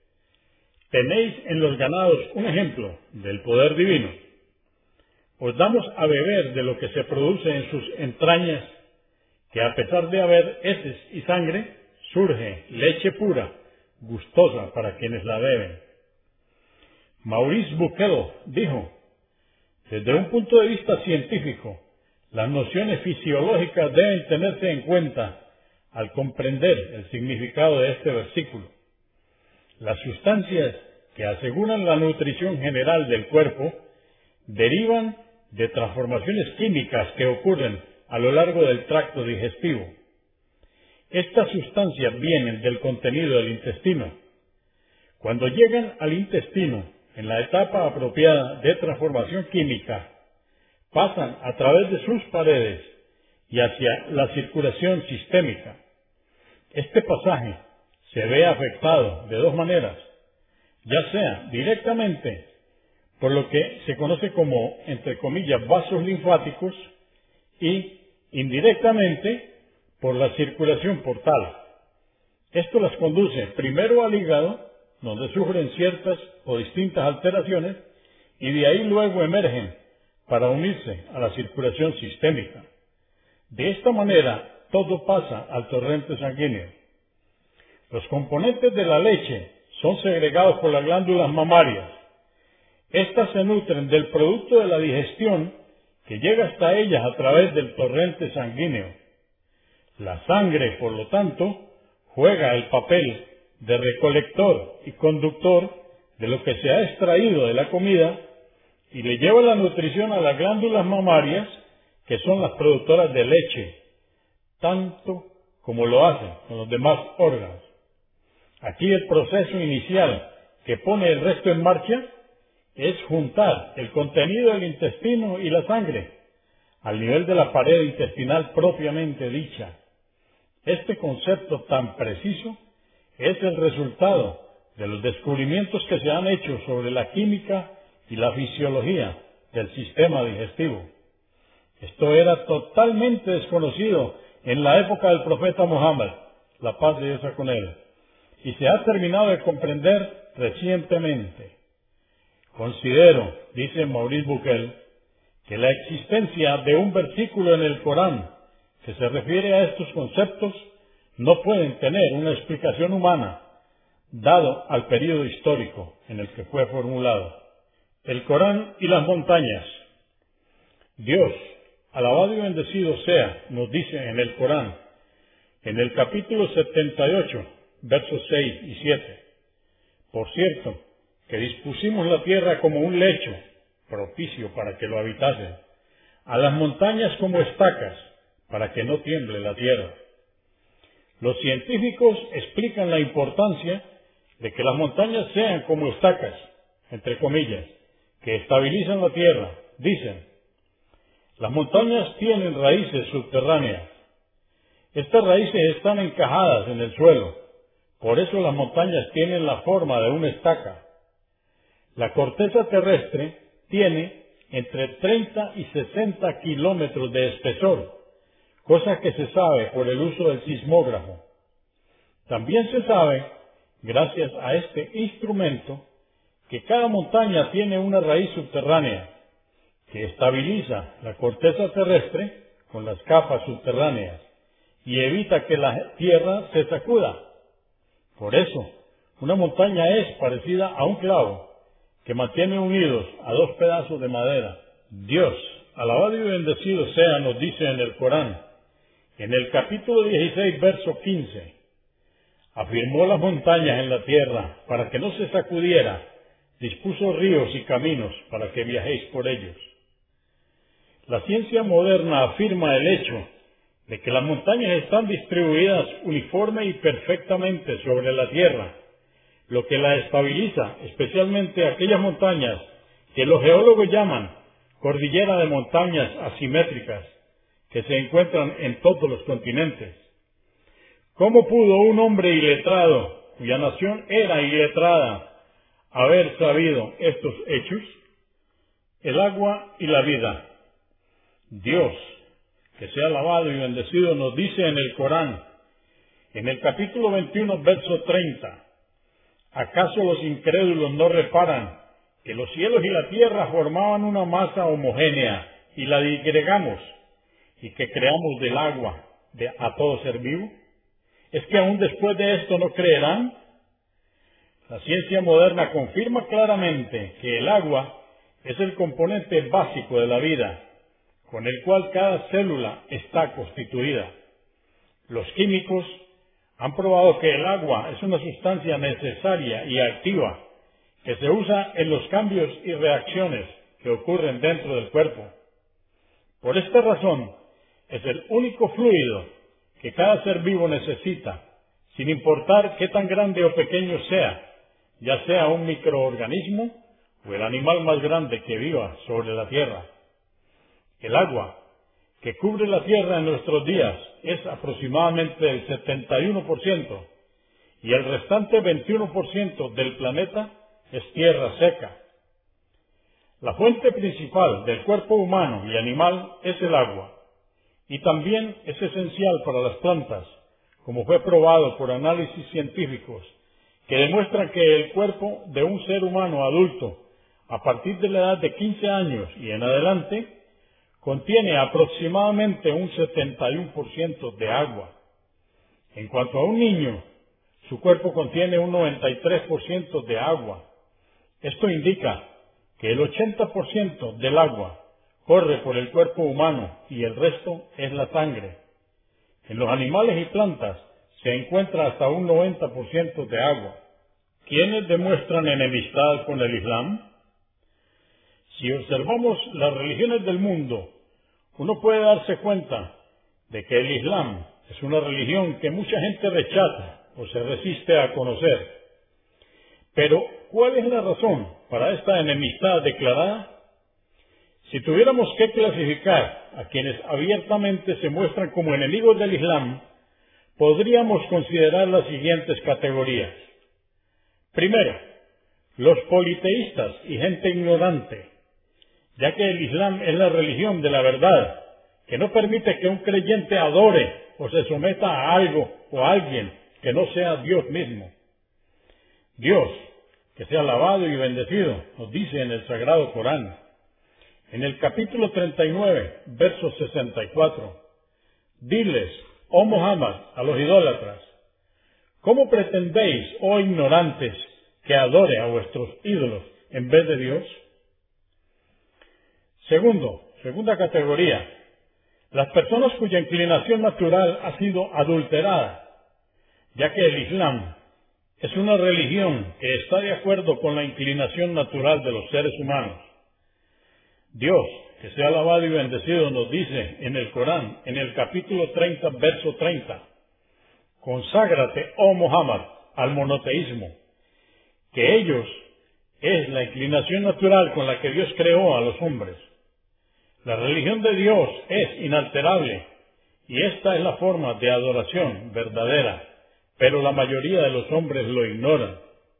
tenéis en los ganados un ejemplo del poder divino. Os damos a beber de lo que se produce en sus entrañas, que a pesar de haber heces y sangre, surge leche pura, gustosa para quienes la beben. Maurice Bucaille dijo, desde un punto de vista científico, las nociones fisiológicas deben tenerse en cuenta al comprender el significado de este versículo. Las sustancias que aseguran la nutrición general del cuerpo derivan de transformaciones químicas que ocurren a lo largo del tracto digestivo. Estas sustancias vienen del contenido del intestino. Cuando llegan al intestino, en la etapa apropiada de transformación química, pasan a través de sus paredes y hacia la circulación sistémica. Este pasaje se ve afectado de dos maneras, ya sea directamente por lo que se conoce como, entre comillas, vasos linfáticos, y indirectamente por la circulación portal. Esto las conduce primero al hígado, donde sufren ciertas o distintas alteraciones, y de ahí luego emergen para unirse a la circulación sistémica. De esta manera, todo pasa al torrente sanguíneo. Los componentes de la leche son segregados por las glándulas mamarias. Estas se nutren del producto de la digestión que llega hasta ellas a través del torrente sanguíneo. La sangre, por lo tanto, juega el papel de recolector y conductor de lo que se ha extraído de la comida y le lleva la nutrición a las glándulas mamarias, que son las productoras de leche, tanto como lo hacen con los demás órganos. Aquí el proceso inicial que pone el resto en marcha es juntar el contenido del intestino y la sangre al nivel de la pared intestinal propiamente dicha. Este concepto tan preciso es el resultado de los descubrimientos que se han hecho sobre la química y la fisiología del sistema digestivo. Esto era totalmente desconocido en la época del profeta Muhammad, la paz de Dios sea con él. y se ha terminado de comprender recientemente. Considero, dice Maurice Bucaille, que la existencia de un versículo en el Corán que se refiere a estos conceptos no pueden tener una explicación humana, dado al período histórico en el que fue formulado. El Corán y las montañas. Dios, alabado y bendecido sea, nos dice en el Corán, en el capítulo setenta y ocho, versos seis y siete. Por cierto, que dispusimos la tierra como un lecho, propicio para que lo habitasen, a las montañas como estacas, para que no tiemble la tierra. Los científicos explican la importancia de que las montañas sean como estacas, entre comillas, que estabilizan la tierra. Dicen, las montañas tienen raíces subterráneas. Estas raíces están encajadas en el suelo, por eso las montañas tienen la forma de una estaca. La corteza terrestre tiene entre treinta y sesenta kilómetros de espesor, cosa que se sabe por el uso del sismógrafo. También se sabe, gracias a este instrumento, que cada montaña tiene una raíz subterránea, que estabiliza la corteza terrestre con las capas subterráneas y evita que la tierra se sacuda. Por eso, una montaña es parecida a un clavo que mantiene unidos a dos pedazos de madera. Dios, alabado y bendecido sea, nos dice en el Corán, en el capítulo dieciséis, verso quince, afirmó las montañas en la tierra para que no se sacudiera, dispuso ríos y caminos para que viajéis por ellos. La ciencia moderna afirma el hecho de que las montañas están distribuidas uniforme y perfectamente sobre la tierra, lo que la estabiliza, especialmente aquellas montañas que los geólogos llaman cordillera de montañas asimétricas, que se encuentran en todos los continentes. ¿Cómo pudo un hombre iletrado, cuya nación era iletrada, haber sabido estos hechos? El agua y la vida. Dios, que sea alabado y bendecido, nos dice en el Corán, en el capítulo veintiuno, verso treinta, ¿acaso los incrédulos no reparan que los cielos y la tierra formaban una masa homogénea y la disgregamos, y que creamos del agua de, a todo ser vivo? ¿Es que aún después de esto no creerán? La ciencia moderna confirma claramente que el agua es el componente básico de la vida, con el cual cada célula está constituida. Los químicos han probado que el agua es una sustancia necesaria y activa que se usa en los cambios y reacciones que ocurren dentro del cuerpo. Por esta razón, es el único fluido que cada ser vivo necesita, sin importar qué tan grande o pequeño sea, ya sea un microorganismo o el animal más grande que viva sobre la tierra. El agua que cubre la tierra en nuestros días es aproximadamente el setenta y uno por ciento, y el restante veintiuno por ciento del planeta es tierra seca. La fuente principal del cuerpo humano y animal es el agua, y también es esencial para las plantas, como fue probado por análisis científicos que demuestran que el cuerpo de un ser humano adulto, a partir de la edad de quince años y en adelante, contiene aproximadamente un setenta y uno por ciento de agua. En cuanto a un niño, su cuerpo contiene un noventa y tres por ciento de agua. Esto indica que el ochenta por ciento del agua corre por el cuerpo humano y el resto es la sangre. En los animales y plantas se encuentra hasta un noventa por ciento de agua. ¿Quiénes demuestran enemistad con el Islam? Si observamos las religiones del mundo, uno puede darse cuenta de que el Islam es una religión que mucha gente rechaza o se resiste a conocer. Pero, ¿cuál es la razón para esta enemistad declarada? Si tuviéramos que clasificar a quienes abiertamente se muestran como enemigos del Islam, podríamos considerar las siguientes categorías. Primero, los politeístas y gente ignorante, ya que el Islam es la religión de la verdad, que no permite que un creyente adore o se someta a algo o a alguien que no sea Dios mismo. Dios, que sea alabado y bendecido, nos dice en el Sagrado Corán, en el capítulo treinta y nueve, verso sesenta y cuatro, diles, oh Muhammad, a los idólatras, ¿cómo pretendéis, oh ignorantes, que adore a vuestros ídolos en vez de Dios? Segundo, segunda categoría, las personas cuya inclinación natural ha sido adulterada, ya que el Islam es una religión que está de acuerdo con la inclinación natural de los seres humanos. Dios, que sea alabado y bendecido, nos dice en el Corán, en el capítulo treinta, verso treinta, conságrate, oh Muhammad, al monoteísmo, que ellos es la inclinación natural con la que Dios creó a los hombres. La religión de Dios es inalterable y esta es la forma de adoración verdadera, pero la mayoría de los hombres lo ignoran.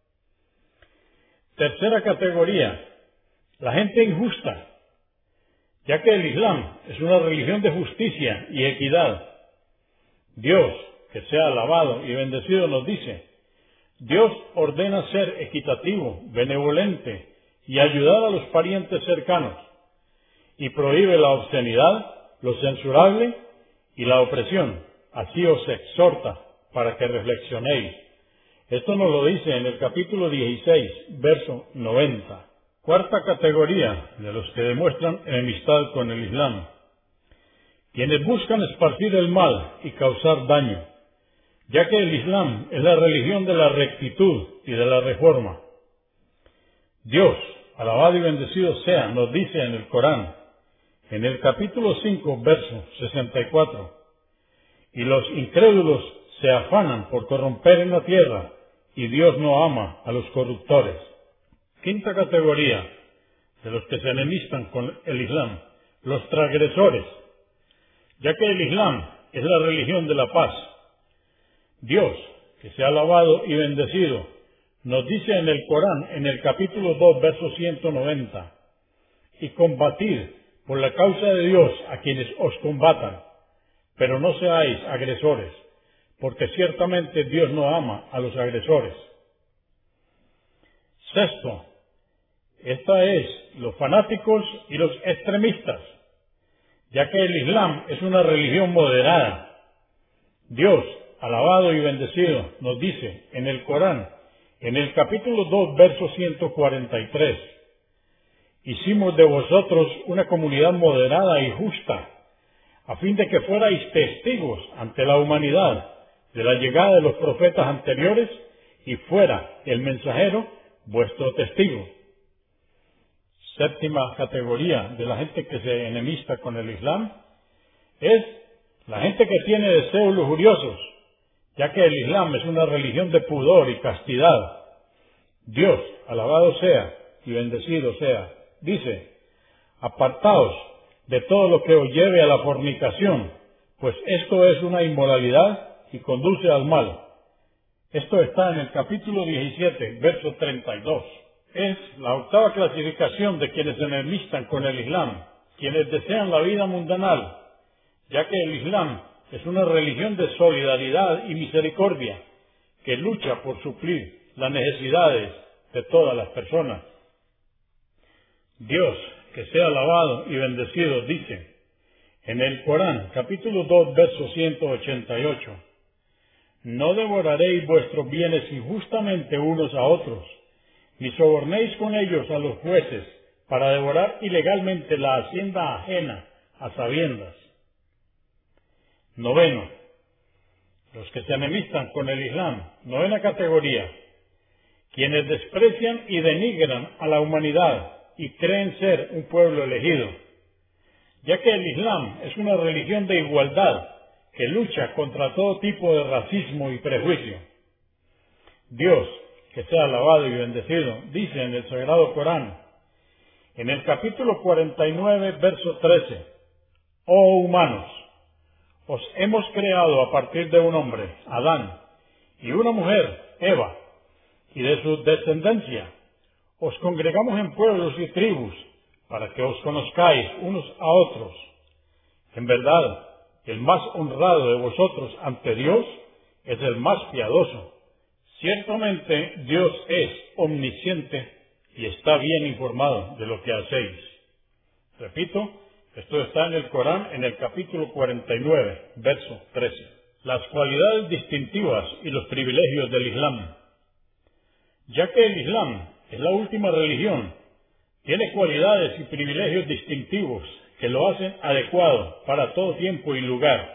Tercera categoría, la gente injusta, ya que el Islam es una religión de justicia y equidad. Dios, que sea alabado y bendecido, nos dice, Dios ordena ser equitativo, benevolente y ayudar a los parientes cercanos, y prohíbe la obscenidad, lo censurable y la opresión. Así os exhorta para que reflexionéis. Esto nos lo dice en el capítulo dieciséis, verso noventa. Cuarta categoría de los que demuestran enemistad con el Islam, quienes buscan esparcir el mal y causar daño, ya que el Islam es la religión de la rectitud y de la reforma. Dios, alabado y bendecido sea, nos dice en el Corán, en el capítulo cinco, verso sesenta y cuatro, y los incrédulos se afanan por corromper en la tierra, y Dios no ama a los corruptores. Quinta categoría de los que se enemistan con el Islam, los transgresores, ya que el Islam es la religión de la paz. Dios, que sea alabado y bendecido, nos dice en el Corán, en el capítulo dos, verso ciento noventa, y combatid por la causa de Dios a quienes os combatan, pero no seáis agresores, porque ciertamente Dios no ama a los agresores. Sexto, esta es los fanáticos y los extremistas, ya que el Islam es una religión moderada. Dios, alabado y bendecido, nos dice en el Corán, en el capítulo dos, verso ciento cuarenta y tres, hicimos de vosotros una comunidad moderada y justa, a fin de que fuerais testigos ante la humanidad de la llegada de los profetas anteriores y fuera el mensajero vuestro testigo. Séptima categoría de la gente que se enemista con el Islam es la gente que tiene deseos lujuriosos, ya que el Islam es una religión de pudor y castidad. Dios, alabado sea y bendecido sea, dice, apartaos de todo lo que os lleve a la fornicación, pues esto es una inmoralidad y conduce al mal. Esto está en el capítulo diecisiete, verso treinta y dos. Es la octava clasificación de quienes se enemistan con el Islam, quienes desean la vida mundanal, ya que el Islam es una religión de solidaridad y misericordia que lucha por suplir las necesidades de todas las personas. Dios, que sea alabado y bendecido, dice en el Corán, capítulo dos, verso ciento ochenta y ocho, no devoraréis vuestros bienes injustamente unos a otros, ni sobornéis con ellos a los jueces para devorar ilegalmente la hacienda ajena a sabiendas. Noveno, los que se enemistan con el Islam. Novena categoría, quienes desprecian y denigran a la humanidad y creen ser un pueblo elegido, ya que el Islam es una religión de igualdad que lucha contra todo tipo de racismo y prejuicio. Dios, que sea alabado y bendecido, dice en el Sagrado Corán, en el capítulo cuarenta y nueve, verso trece, oh humanos, os hemos creado a partir de un hombre, Adán, y una mujer, Eva, y de su descendencia os congregamos en pueblos y tribus para que os conozcáis unos a otros. En verdad, el más honrado de vosotros ante Dios es el más piadoso. Ciertamente Dios es omnisciente y está bien informado de lo que hacéis. Repito, esto está en el Corán, en el capítulo cuarenta y nueve, verso trece. Las cualidades distintivas y los privilegios del Islam. Ya que el Islam es la última religión, tiene cualidades y privilegios distintivos que lo hacen adecuado para todo tiempo y lugar.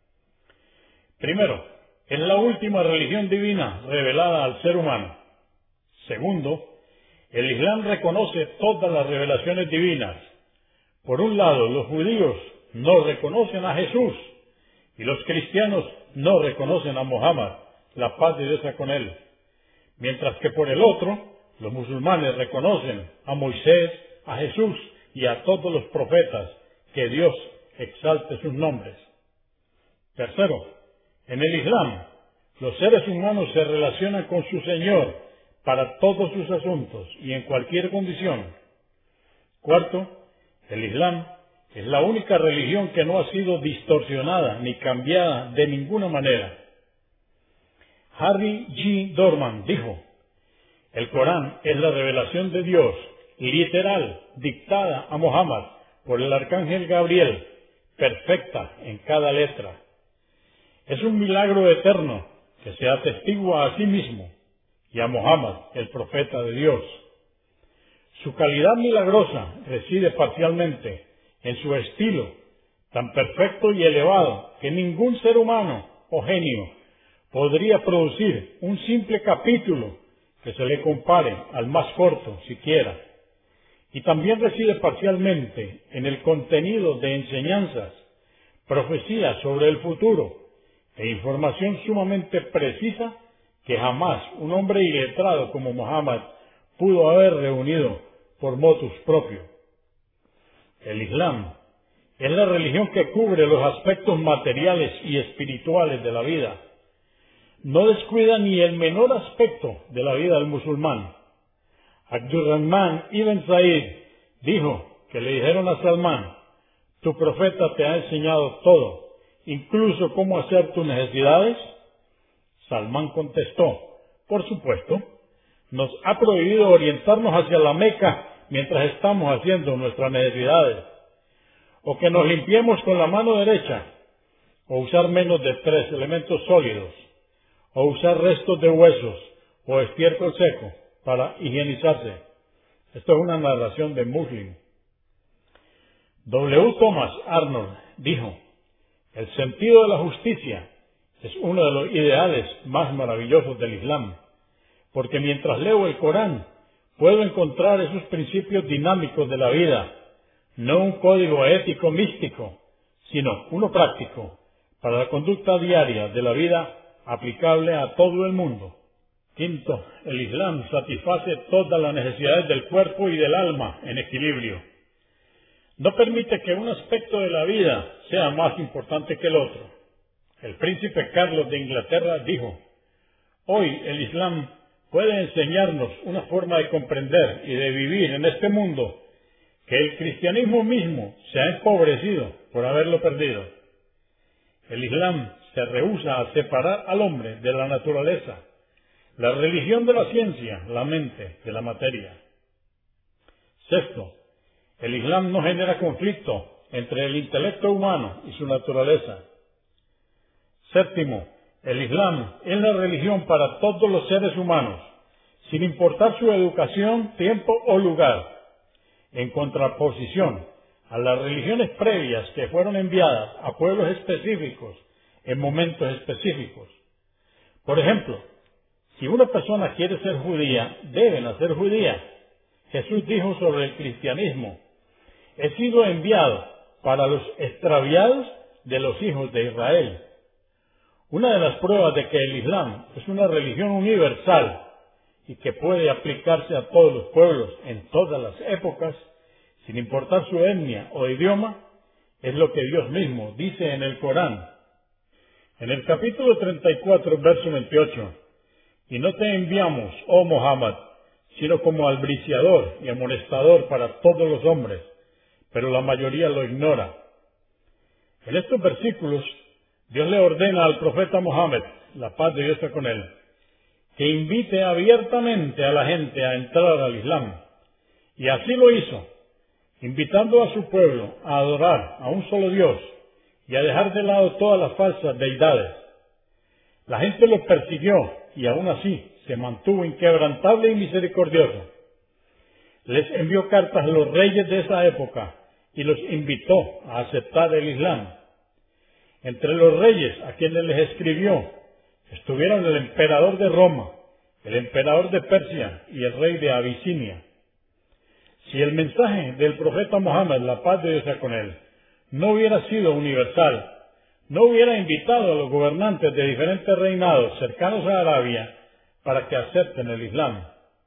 Primero, es la última religión divina revelada al ser humano. Segundo, el Islam reconoce todas las revelaciones divinas. Por un lado, los judíos no reconocen a Jesús y los cristianos no reconocen a Muhammad, la paz de Dios sea con él. Mientras que por el otro, los musulmanes reconocen a Moisés, a Jesús y a todos los profetas, que Dios exalte sus nombres. Tercero, en el Islam, los seres humanos se relacionan con su Señor para todos sus asuntos y en cualquier condición. Cuarto, el Islam es la única religión que no ha sido distorsionada ni cambiada de ninguna manera. Harry G. Dorman dijo: el Corán es la revelación de Dios, literal, dictada a Muhammad por el arcángel Gabriel, perfecta en cada letra. Es un milagro eterno que se atestigua a sí mismo y a Muhammad, el profeta de Dios. Su calidad milagrosa reside parcialmente en su estilo, tan perfecto y elevado que ningún ser humano o genio podría producir un simple capítulo que se le compare al más corto siquiera. Y también reside parcialmente en el contenido de enseñanzas, profecías sobre el futuro e información sumamente precisa que jamás un hombre iletrado como Muhammad pudo haber reunido por motus propio. El Islam es la religión que cubre los aspectos materiales y espirituales de la vida. No descuida ni el menor aspecto de la vida del musulmán. Abdurrahman ibn Said dijo que le dijeron a Salmán: tu profeta te ha enseñado todo, incluso cómo hacer tus necesidades. Salmán contestó: por supuesto, nos ha prohibido orientarnos hacia la Meca mientras estamos haciendo nuestras necesidades, o que nos limpiemos con la mano derecha, o usar menos de tres elementos sólidos, o usar restos de huesos o estiércol seco para higienizarse. Esto es una narración de Muslim. W. Thomas Arnold dijo: el sentido de la justicia es uno de los ideales más maravillosos del Islam, porque mientras leo el Corán puedo encontrar esos principios dinámicos de la vida, no un código ético místico, sino uno práctico para la conducta diaria de la vida aplicable a todo el mundo. Quinto, el Islam satisface todas las necesidades del cuerpo y del alma en equilibrio. No permite que un aspecto de la vida sea más importante que el otro. El príncipe Carlos de Inglaterra dijo: hoy el Islam puede enseñarnos una forma de comprender y de vivir en este mundo que el cristianismo mismo se ha empobrecido por haberlo perdido. El Islam se rehúsa a separar al hombre de la naturaleza, la religión de la ciencia, la mente de la materia. Sexto, el Islam no genera conflicto entre el intelecto humano y su naturaleza. Séptimo, el Islam es la religión para todos los seres humanos, sin importar su educación, tiempo o lugar, en contraposición a las religiones previas que fueron enviadas a pueblos específicos en momentos específicos. Por ejemplo, si una persona quiere ser judía, debe nacer judía. Jesús dijo sobre el cristianismo: he sido enviado para los extraviados de los hijos de Israel. Una de las pruebas de que el Islam es una religión universal y que puede aplicarse a todos los pueblos en todas las épocas, sin importar su etnia o idioma, es lo que Dios mismo dice en el Corán. En el capítulo treinta y cuatro, verso veintiocho, y no te enviamos, oh Muhammad, sino como albriciador y amonestador para todos los hombres, pero la mayoría lo ignora. En estos versículos, Dios le ordena al profeta Muhammad, la paz de Dios sea con él, que invite abiertamente a la gente a entrar al Islam. Y así lo hizo, invitando a su pueblo a adorar a un solo Dios y a dejar de lado todas las falsas deidades. La gente los persiguió y aún así se mantuvo inquebrantable y misericordioso. Les envió cartas a los reyes de esa época y los invitó a aceptar el Islam. Entre los reyes a quienes les escribió estuvieron el emperador de Roma, el emperador de Persia y el rey de Abisinia. Si el mensaje del profeta Mohammed, la paz de Dios sea con él, no hubiera sido universal, no hubiera invitado a los gobernantes de diferentes reinados cercanos a Arabia para que acepten el Islam.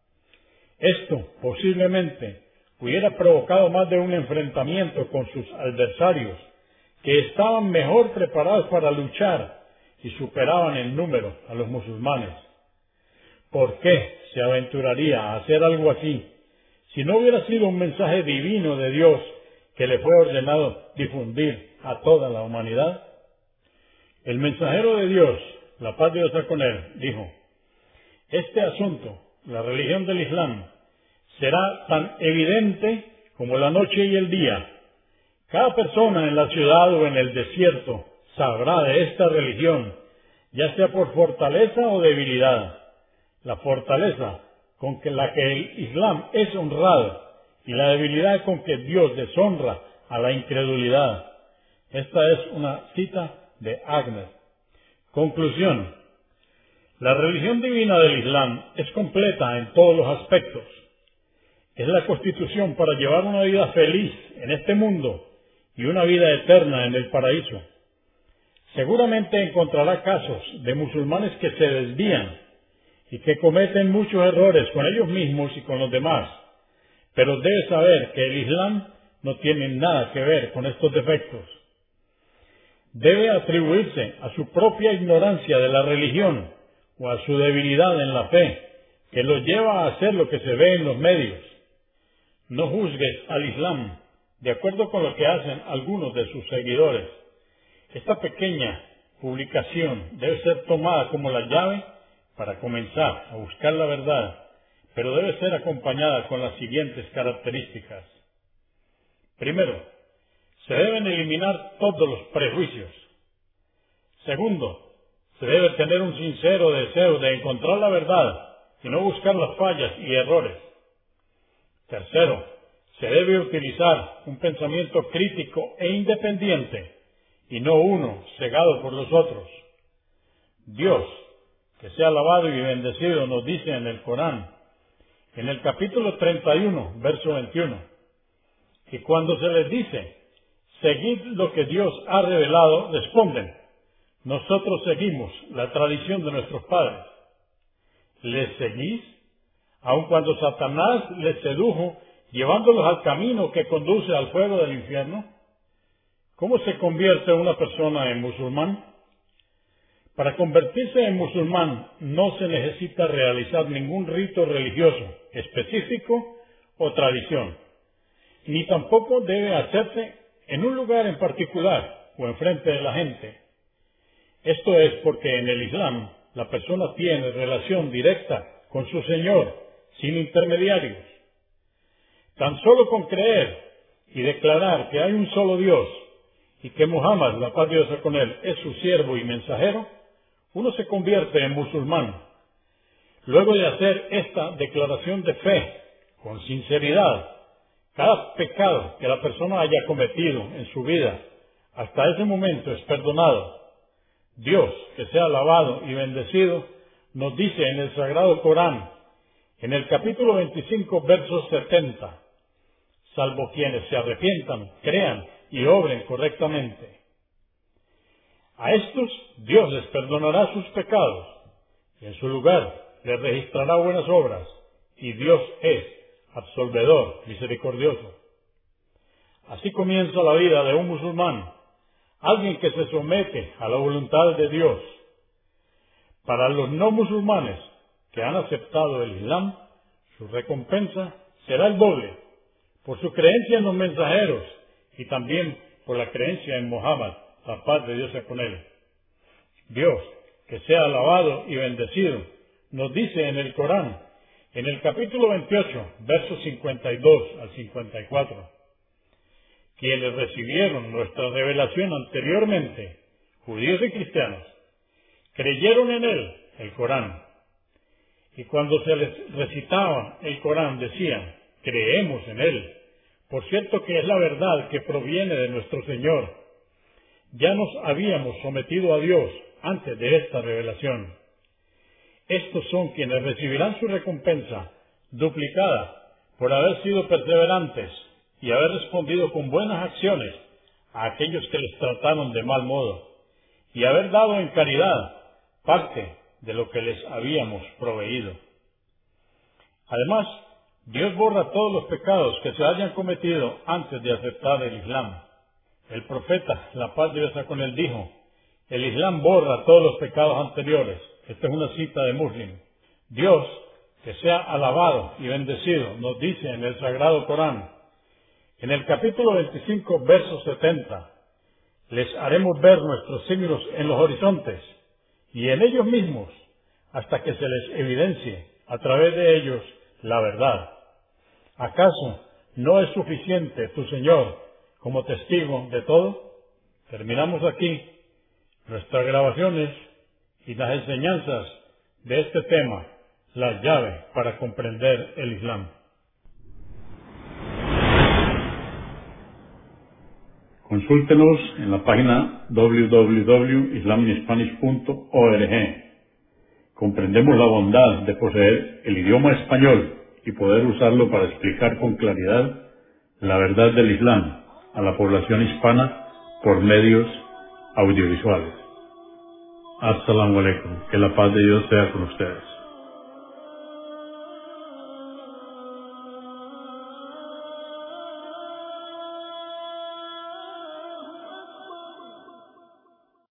Esto posiblemente hubiera provocado más de un enfrentamiento con sus adversarios, que estaban mejor preparados para luchar y superaban en número a los musulmanes. ¿Por qué se aventuraría a hacer algo así si no hubiera sido un mensaje divino de Dios que le fue ordenado difundir a toda la humanidad? El mensajero de Dios, la paz de Dios sea con él, dijo: este asunto, la religión del Islam, será tan evidente como la noche y el día. Cada persona en la ciudad o en el desierto sabrá de esta religión, ya sea por fortaleza o debilidad. La fortaleza con que la que el Islam es honrado y la debilidad con que Dios deshonra a la incredulidad. Esta es una cita de Agner. Conclusión: la religión divina del Islam es completa en todos los aspectos. Es la constitución para llevar una vida feliz en este mundo y una vida eterna en el paraíso. Seguramente encontrará casos de musulmanes que se desvían y que cometen muchos errores con ellos mismos y con los demás, pero debe saber que el Islam no tiene nada que ver con estos defectos. Debe atribuirse a su propia ignorancia de la religión o a su debilidad en la fe, que los lleva a hacer lo que se ve en los medios. No juzgues al Islam de acuerdo con lo que hacen algunos de sus seguidores. Esta pequeña publicación debe ser tomada como la llave para comenzar a buscar la verdad, pero debe ser acompañada con las siguientes características. Primero, se deben eliminar todos los prejuicios. Segundo, se debe tener un sincero deseo de encontrar la verdad y no buscar las fallas y errores. Tercero, se debe utilizar un pensamiento crítico e independiente y no uno cegado por los otros. Dios, que sea alabado y bendecido, nos dice en el Corán, en el capítulo treinta y uno, verso veintiuno, que cuando se les dice: seguid lo que Dios ha revelado, responden: nosotros seguimos la tradición de nuestros padres. ¿Les seguís? Aun cuando Satanás les sedujo, llevándolos al camino que conduce al fuego del infierno. ¿Cómo se convierte una persona en musulmán? Para convertirse en musulmán no se necesita realizar ningún rito religioso específico o tradición, ni tampoco debe hacerse en un lugar en particular o enfrente de la gente. Esto es porque en el Islam la persona tiene relación directa con su Señor, sin intermediarios. Tan solo con creer y declarar que hay un solo Dios y que Muhammad, la paz de Dios sea con él, es su siervo y mensajero, uno se convierte en musulmán. Luego de hacer esta declaración de fe con sinceridad, cada pecado que la persona haya cometido en su vida hasta ese momento es perdonado. Dios, que sea alabado y bendecido, nos dice en el Sagrado Corán, en el capítulo veinticinco, verso setenta, salvo quienes se arrepientan, crean y obren correctamente. A estos Dios les perdonará sus pecados y en su lugar les registrará buenas obras, y Dios es absolvedor, misericordioso. Así comienza la vida de un musulmán, alguien que se somete a la voluntad de Dios. Para los no musulmanes que han aceptado el Islam, su recompensa será el doble, por su creencia en los mensajeros y también por la creencia en Muhammad, la paz de Dios sea con él. Dios, que sea alabado y bendecido, nos dice en el Corán, en el capítulo veintiocho, versos cincuenta y dos al cincuenta y cuatro, quienes recibieron nuestra revelación anteriormente, judíos y cristianos, creyeron en él, el Corán, y cuando se les recitaba el Corán decían, creemos en él, por cierto que es la verdad que proviene de nuestro Señor. Ya nos habíamos sometido a Dios antes de esta revelación. Estos son quienes recibirán su recompensa duplicada por haber sido perseverantes y haber respondido con buenas acciones a aquellos que les trataron de mal modo, y haber dado en caridad parte de lo que les habíamos proveído. Además, Dios borra todos los pecados que se hayan cometido antes de aceptar el Islam. El profeta, la paz de Dios sea con él, dijo, el Islam borra todos los pecados anteriores. Esta es una cita de Muslim. Dios, que sea alabado y bendecido, nos dice en el Sagrado Corán, en el capítulo veinticinco, verso setenta, les haremos ver nuestros signos en los horizontes y en ellos mismos, hasta que se les evidencie a través de ellos la verdad. ¿Acaso no es suficiente tu Señor como testigo de todo? Terminamos aquí nuestras grabaciones y las enseñanzas de este tema, las llaves para comprender el Islam. Consúltenos en la página doble u doble u doble u punto islam in spanish punto org. Comprendemos la bondad de poseer el idioma español y poder usarlo para explicar con claridad la verdad del Islam a la población hispana por medios audiovisuales. Assalamu alaikum. Que la paz de Dios sea con ustedes.